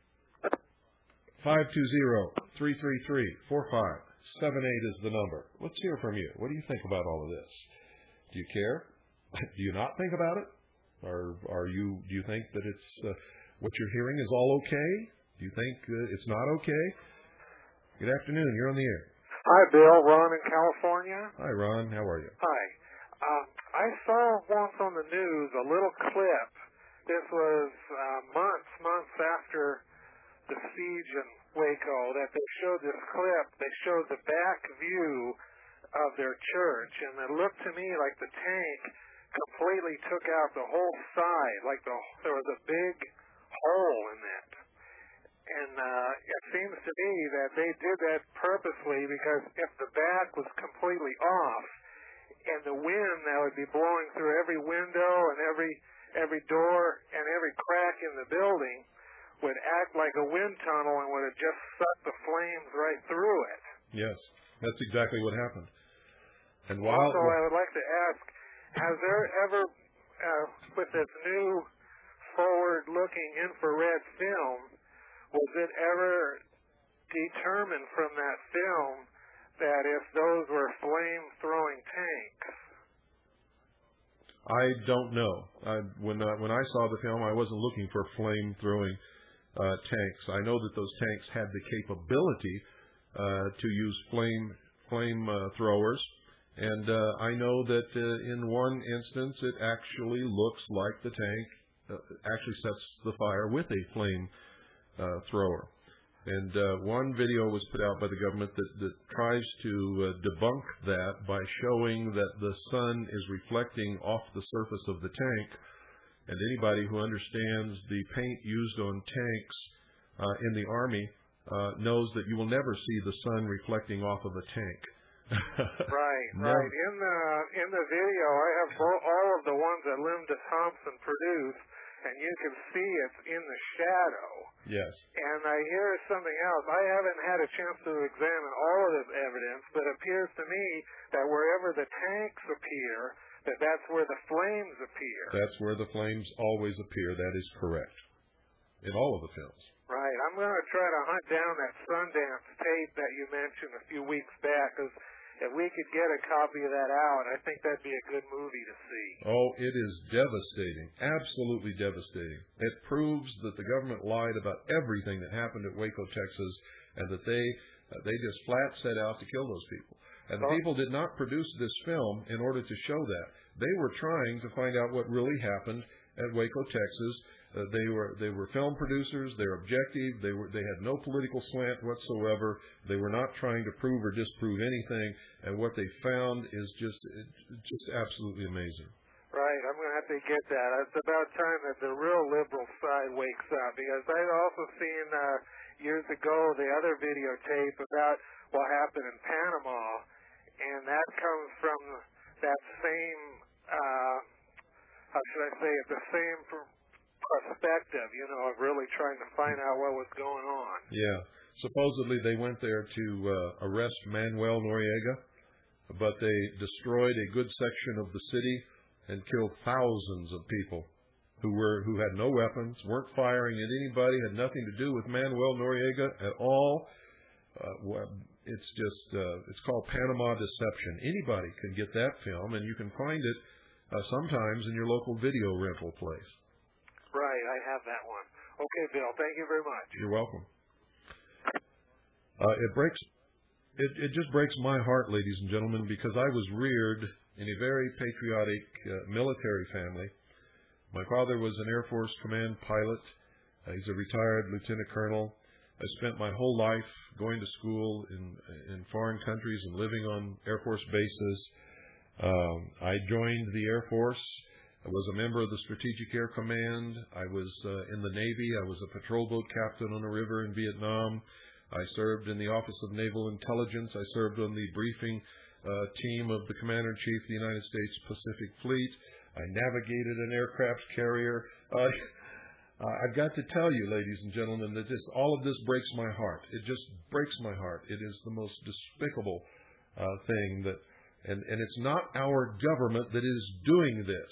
five two zero, three three three, four five seven eight is the number. Let's hear from you. What do you think about all of this? Do you care? Do you not think about it? Or are you? Do you think that it's uh, what you're hearing is all okay? Do you think uh, it's not okay? Good afternoon. You're on the air. Hi, Bill. Ron in California. Hi, Ron. How are you? Hi. Uh, I saw once on the news a little clip. This was uh, months, months after the siege in Waco, that they showed this clip. They showed the back view of their church, and it looked to me like the tank completely took out the whole side, like the there was a big hole in it. And uh, it seems to me that they did that purposely because if the back was completely off and the wind that would be blowing through every window and every every door and every crack in the building would act like a wind tunnel and would have just sucked the flames right through it. Yes, that's exactly what happened. And while also, I would like to ask, has there ever, uh, with this new forward-looking infrared film, was it ever determined from that film that if those were flame-throwing tanks? I don't know. I, when uh, when I saw the film, I wasn't looking for flame-throwing uh, tanks. I know that those tanks had the capability uh, to use flame flame uh, throwers, and uh, I know that uh, in one instance it actually looks like the tank uh, actually sets the fire with a flame uh, thrower. And uh, one video was put out by the government that, that tries to uh, debunk that by showing that the sun is reflecting off the surface of the tank. And anybody who understands the paint used on tanks uh, in the Army uh, knows that you will never see the sun reflecting off of a tank. Right, Never. right. In the in the video, I have bo- all of the ones that Linda Thompson produced, and you can see it's in the shadow. Yes. And I hear something else. I haven't had a chance to examine all of this evidence, but it appears to me that wherever the tanks appear, that that's where the flames appear. That's where the flames always appear. That is correct. In all of the films. Right. I'm going to try to hunt down that Sundance tape that you mentioned a few weeks back, because if we could get a copy of that out, I think that'd be a good movie to see. Oh, it is devastating. Absolutely devastating. It proves that the government lied about everything that happened at Waco, Texas, and that they uh, they just flat set out to kill those people. And the people did not produce this film in order to show that. They were trying to find out what really happened at Waco, Texas. Uh, they were they were film producers. They're objective. They were they had no political slant whatsoever. They were not trying to prove or disprove anything. And what they found is just just absolutely amazing. Right. I'm going to have to get that. It's about time that the real liberal side wakes up, because I've also seen uh, years ago the other videotape about what happened in Panama, and that comes from that same uh, how should I say it? The same. Pr- perspective, you know, of really trying to find out what was going on. Yeah. Supposedly they went there to uh, arrest Manuel Noriega, but they destroyed a good section of the city and killed thousands of people who were who had no weapons, weren't firing at anybody, had nothing to do with Manuel Noriega at all. Uh, it's just, uh, it's called Panama Deception. Anybody can get that film, and you can find it uh, sometimes in your local video rental place. Right, I have that one. Okay, Bill, thank you very much. You're welcome. Uh, it breaks, it, it just breaks my heart, ladies and gentlemen, because I was reared in a very patriotic uh, military family. My father was an Air Force Command pilot. Uh, he's a retired lieutenant colonel. I spent my whole life going to school in in foreign countries and living on Air Force bases. Um, I joined the Air Force. I was a member of the Strategic Air Command. I was uh, in the Navy. I was a patrol boat captain on a river in Vietnam. I served in the Office of Naval Intelligence. I served on the briefing uh, team of the Commander-in-Chief of the United States Pacific Fleet. I navigated an aircraft carrier. Uh, I've got to tell you, ladies and gentlemen, that this, all of this breaks my heart. It just breaks my heart. It is the most despicable uh, thing that, and, and it's not our government that is doing this.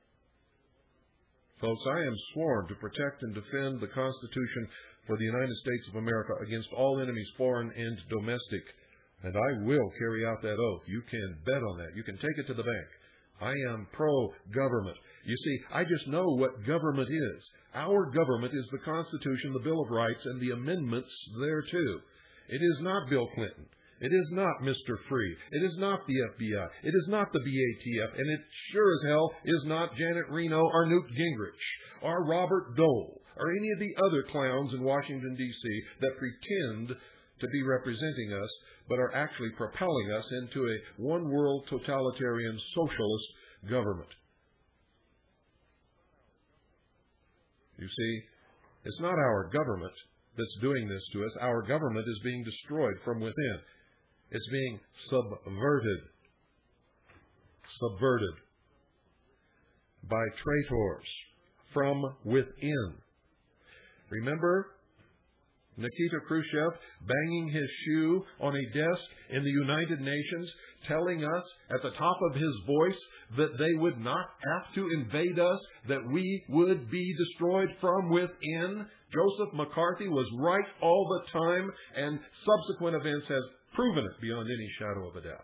Folks, I am sworn to protect and defend the Constitution for the United States of America against all enemies, foreign and domestic, and I will carry out that oath. You can bet on that. You can take it to the bank. I am pro-government. You see, I just know what government is. Our government is the Constitution, the Bill of Rights, and the amendments thereto. It is not Bill Clinton. It is not Mister Free. It is not the F B I. It is not the B A T F. And it sure as hell is not Janet Reno or Newt Gingrich or Robert Dole or any of the other clowns in Washington, D C that pretend to be representing us but are actually propelling us into a one-world totalitarian socialist government. You see, it's not our government that's doing this to us. Our government is being destroyed from within. It's being subverted. Subverted by traitors from within. Remember Nikita Khrushchev banging his shoe on a desk in the United Nations, telling us at the top of his voice that they would not have to invade us, that we would be destroyed from within. Joseph McCarthy was right all the time, and subsequent events have proven it beyond any shadow of a doubt.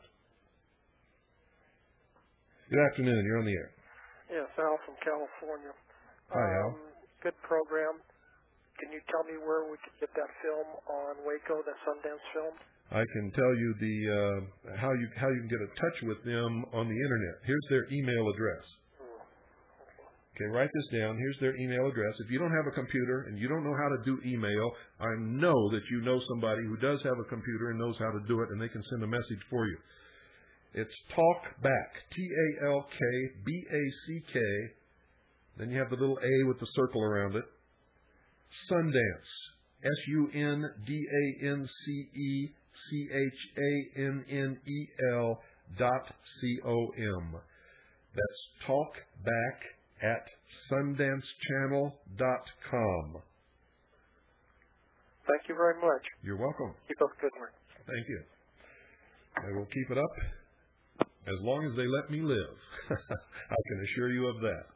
Good afternoon. You're on the air. Yes, Al from California. Hi, Al. Um, good program. Can you tell me where we could get that film on Waco, that Sundance film? I can tell you the uh, how you how you can get in touch with them on the internet. Here's their email address. Okay, write this down. Here's their email address. If you don't have a computer and you don't know how to do email, I know that you know somebody who does have a computer and knows how to do it, and they can send a message for you. It's Talkback, T A L K B A C K. Then you have the little A with the circle around it. Sundance, S U N D A N C E C H A N N E L dot C O M. That's Talkback at Sundance Channel dot com. Thank you very much. You're welcome. Keep up the good work. Thank you. I will keep it up as long as they let me live. I can assure you of that.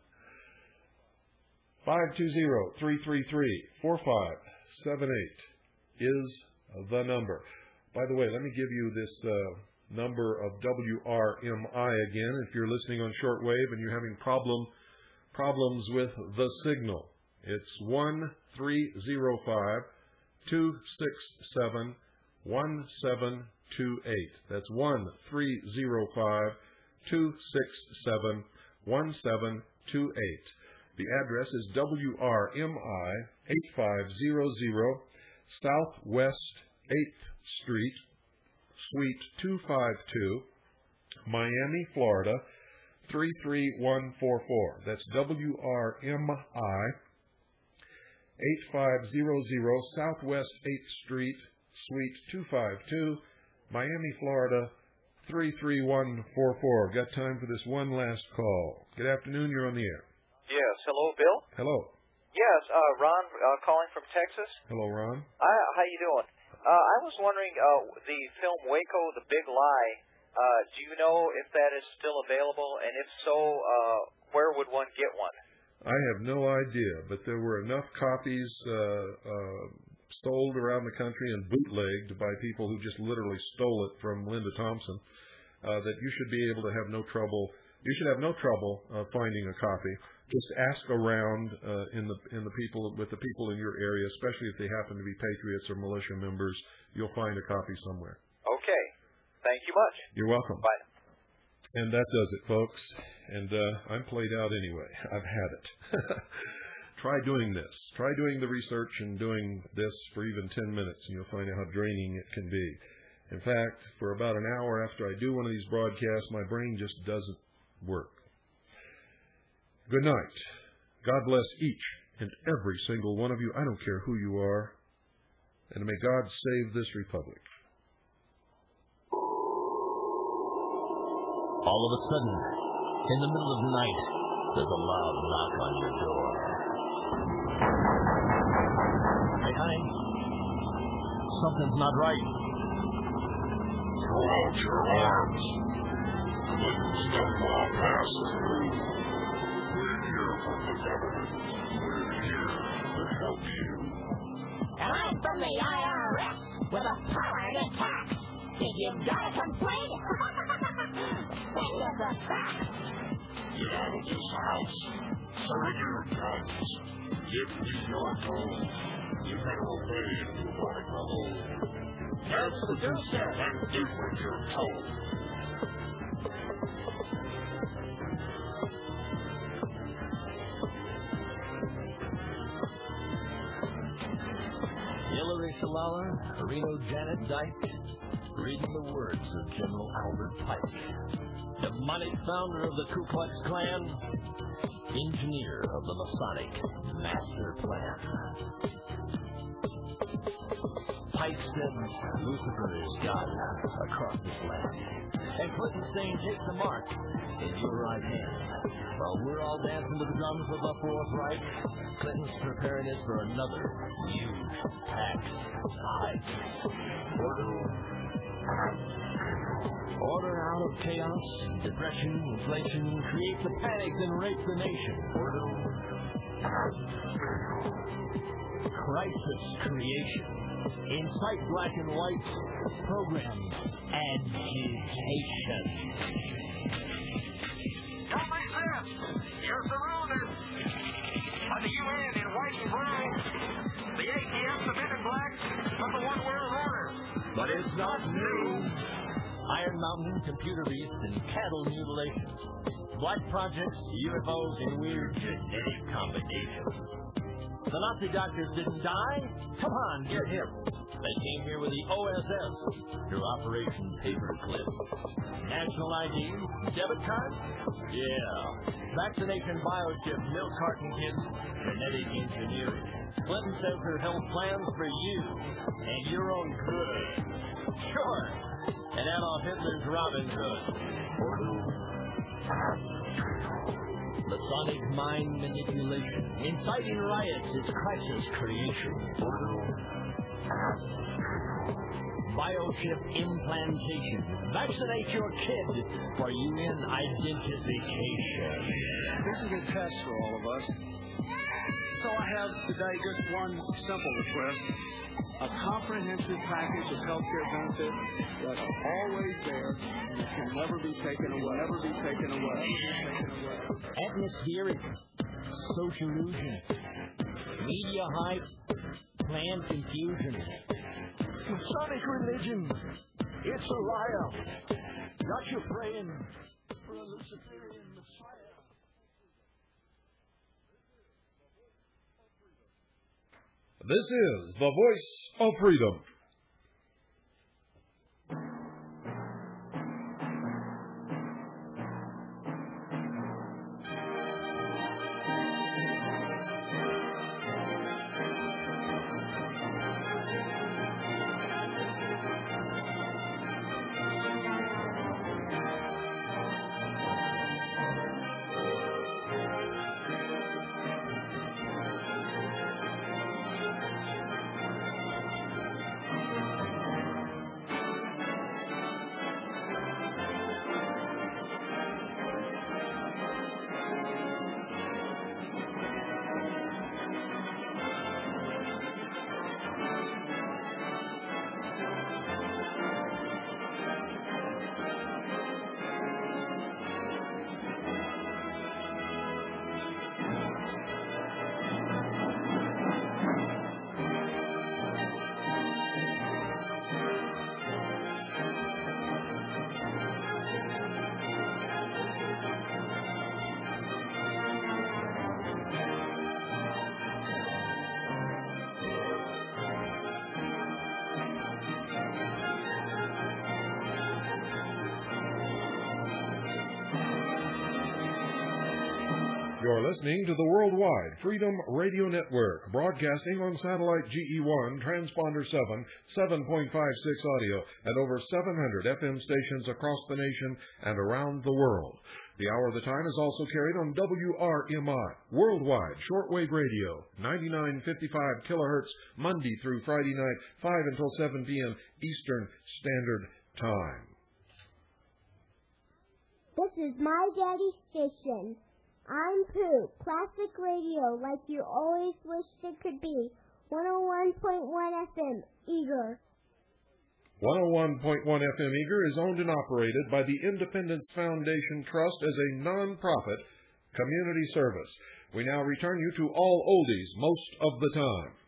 five two zero, three three three, four five seven eight is the number. By the way, let me give you this uh, number of W R M I again. If you're listening on shortwave and you're having problem problems with the signal, it's one three zero five, two six seven, one seven two eight. That's one three zero five, two six seven, one seven two eight. The address is W R M I, eight five hundred Southwest eighth Street, Suite two fifty-two, Miami, Florida, three three one four four. That's W R M I, eight five hundred Southwest eighth Street, Suite two fifty-two, Miami, Florida, three three one four four. Got time for this one last call. Good afternoon. You're on the air. Yes. Hello, Bill? Hello. Yes, uh, Ron uh, calling from Texas. Hello, Ron. I, how you doing? Uh, I was wondering, uh, the film Waco, The Big Lie, uh, do you know if that is still available? And if so, uh, where would one get one? I have no idea, but there were enough copies uh, uh, sold around the country and bootlegged by people who just literally stole it from Linda Thompson uh, that you should be able to have no trouble. You should have no trouble uh, finding a copy. Just ask around uh, in the in the people with the people in your area, especially if they happen to be patriots or militia members. You'll find a copy somewhere. Okay. Thank you much. You're welcome. Bye. And that does it, folks. And uh, I'm played out anyway. I've had it. Try doing this. Try doing the research and doing this for even ten minutes, and you'll find out how draining it can be. In fact, for about an hour after I do one of these broadcasts, my brain just doesn't work. Good night. God bless each and every single one of you. I don't care who you are. And may God save this republic. All of a sudden, in the middle of the night, there's a loud knock on your door. Hey, honey, something's not right. Throw out your arms. Let the snowball pass through. We're here from the government. We're here to help you. And I'm from the I R S with a power to tax. If you've got a complaint, send us a fax. Get out of this house. Surrender your guns. Give me your gold. You better obey if you want to come home. That's the good stuff and do what you're told. Hillary Shalala, Reno Janet Dyke, reading the words of General Albert Pike, demonic founder of the Ku Klux Klan, engineer of the Masonic Master Plan. Pike said Lucifer is God across this land. And Clinton's saying, take the mark in your right hand. While we're all dancing with the drums of the Fourth Reich, Clinton's preparing it for another huge tax hike. Order. Order out of chaos, depression, inflation, create the panic and rape the nation. Order. Crisis creation. Incite black and white. Program agitation. Don't make sense. You're surrounded. By the U N in white and brown. The A T F, the men in black, of the one world order. But it's not new. Iron Mountain, computer beasts, and cattle mutilation. Black projects, U F Os, and weird genetic combinations. The Nazi doctors didn't die? Come on, get him. They came here with the O S S through Operation Paperclip. National I D, debit card? Yeah. Vaccination biochip, milk carton kits, genetic engineering. Clinton says her health plans for you and your own good. Sure. And Adolf Hitler's Robin Hood. Masonic mind manipulation. Inciting riots is crisis creation. Biochip implantation. Vaccinate your kid for U N identification. This is a test for all of us. So I have today just one simple request. A comprehensive package of health care benefits that are always there and can never be taken away. Never be taken away. Atmospheric, sociallusion, media hype, planned confusion. Masonic religion. It's a liar. Not you praying for a Luciferian Messiah. This is the voice of freedom. You're listening to the Worldwide Freedom Radio Network, broadcasting on satellite G E one, transponder seven, seven point five six audio, and over seven hundred F M stations across the nation and around the world. The Hour of the Time is also carried on W R M I, Worldwide Shortwave Radio, ninety-nine fifty-five kilohertz, Monday through Friday night, five until seven p.m. Eastern Standard Time. This is my daddy's station. I'm Pooh, classic radio like you always wished it could be. one oh one point one F M, Eager. one oh one point one F M Eager is owned and operated by the Independence Foundation Trust as a non-profit community service. We now return you to all oldies most of the time.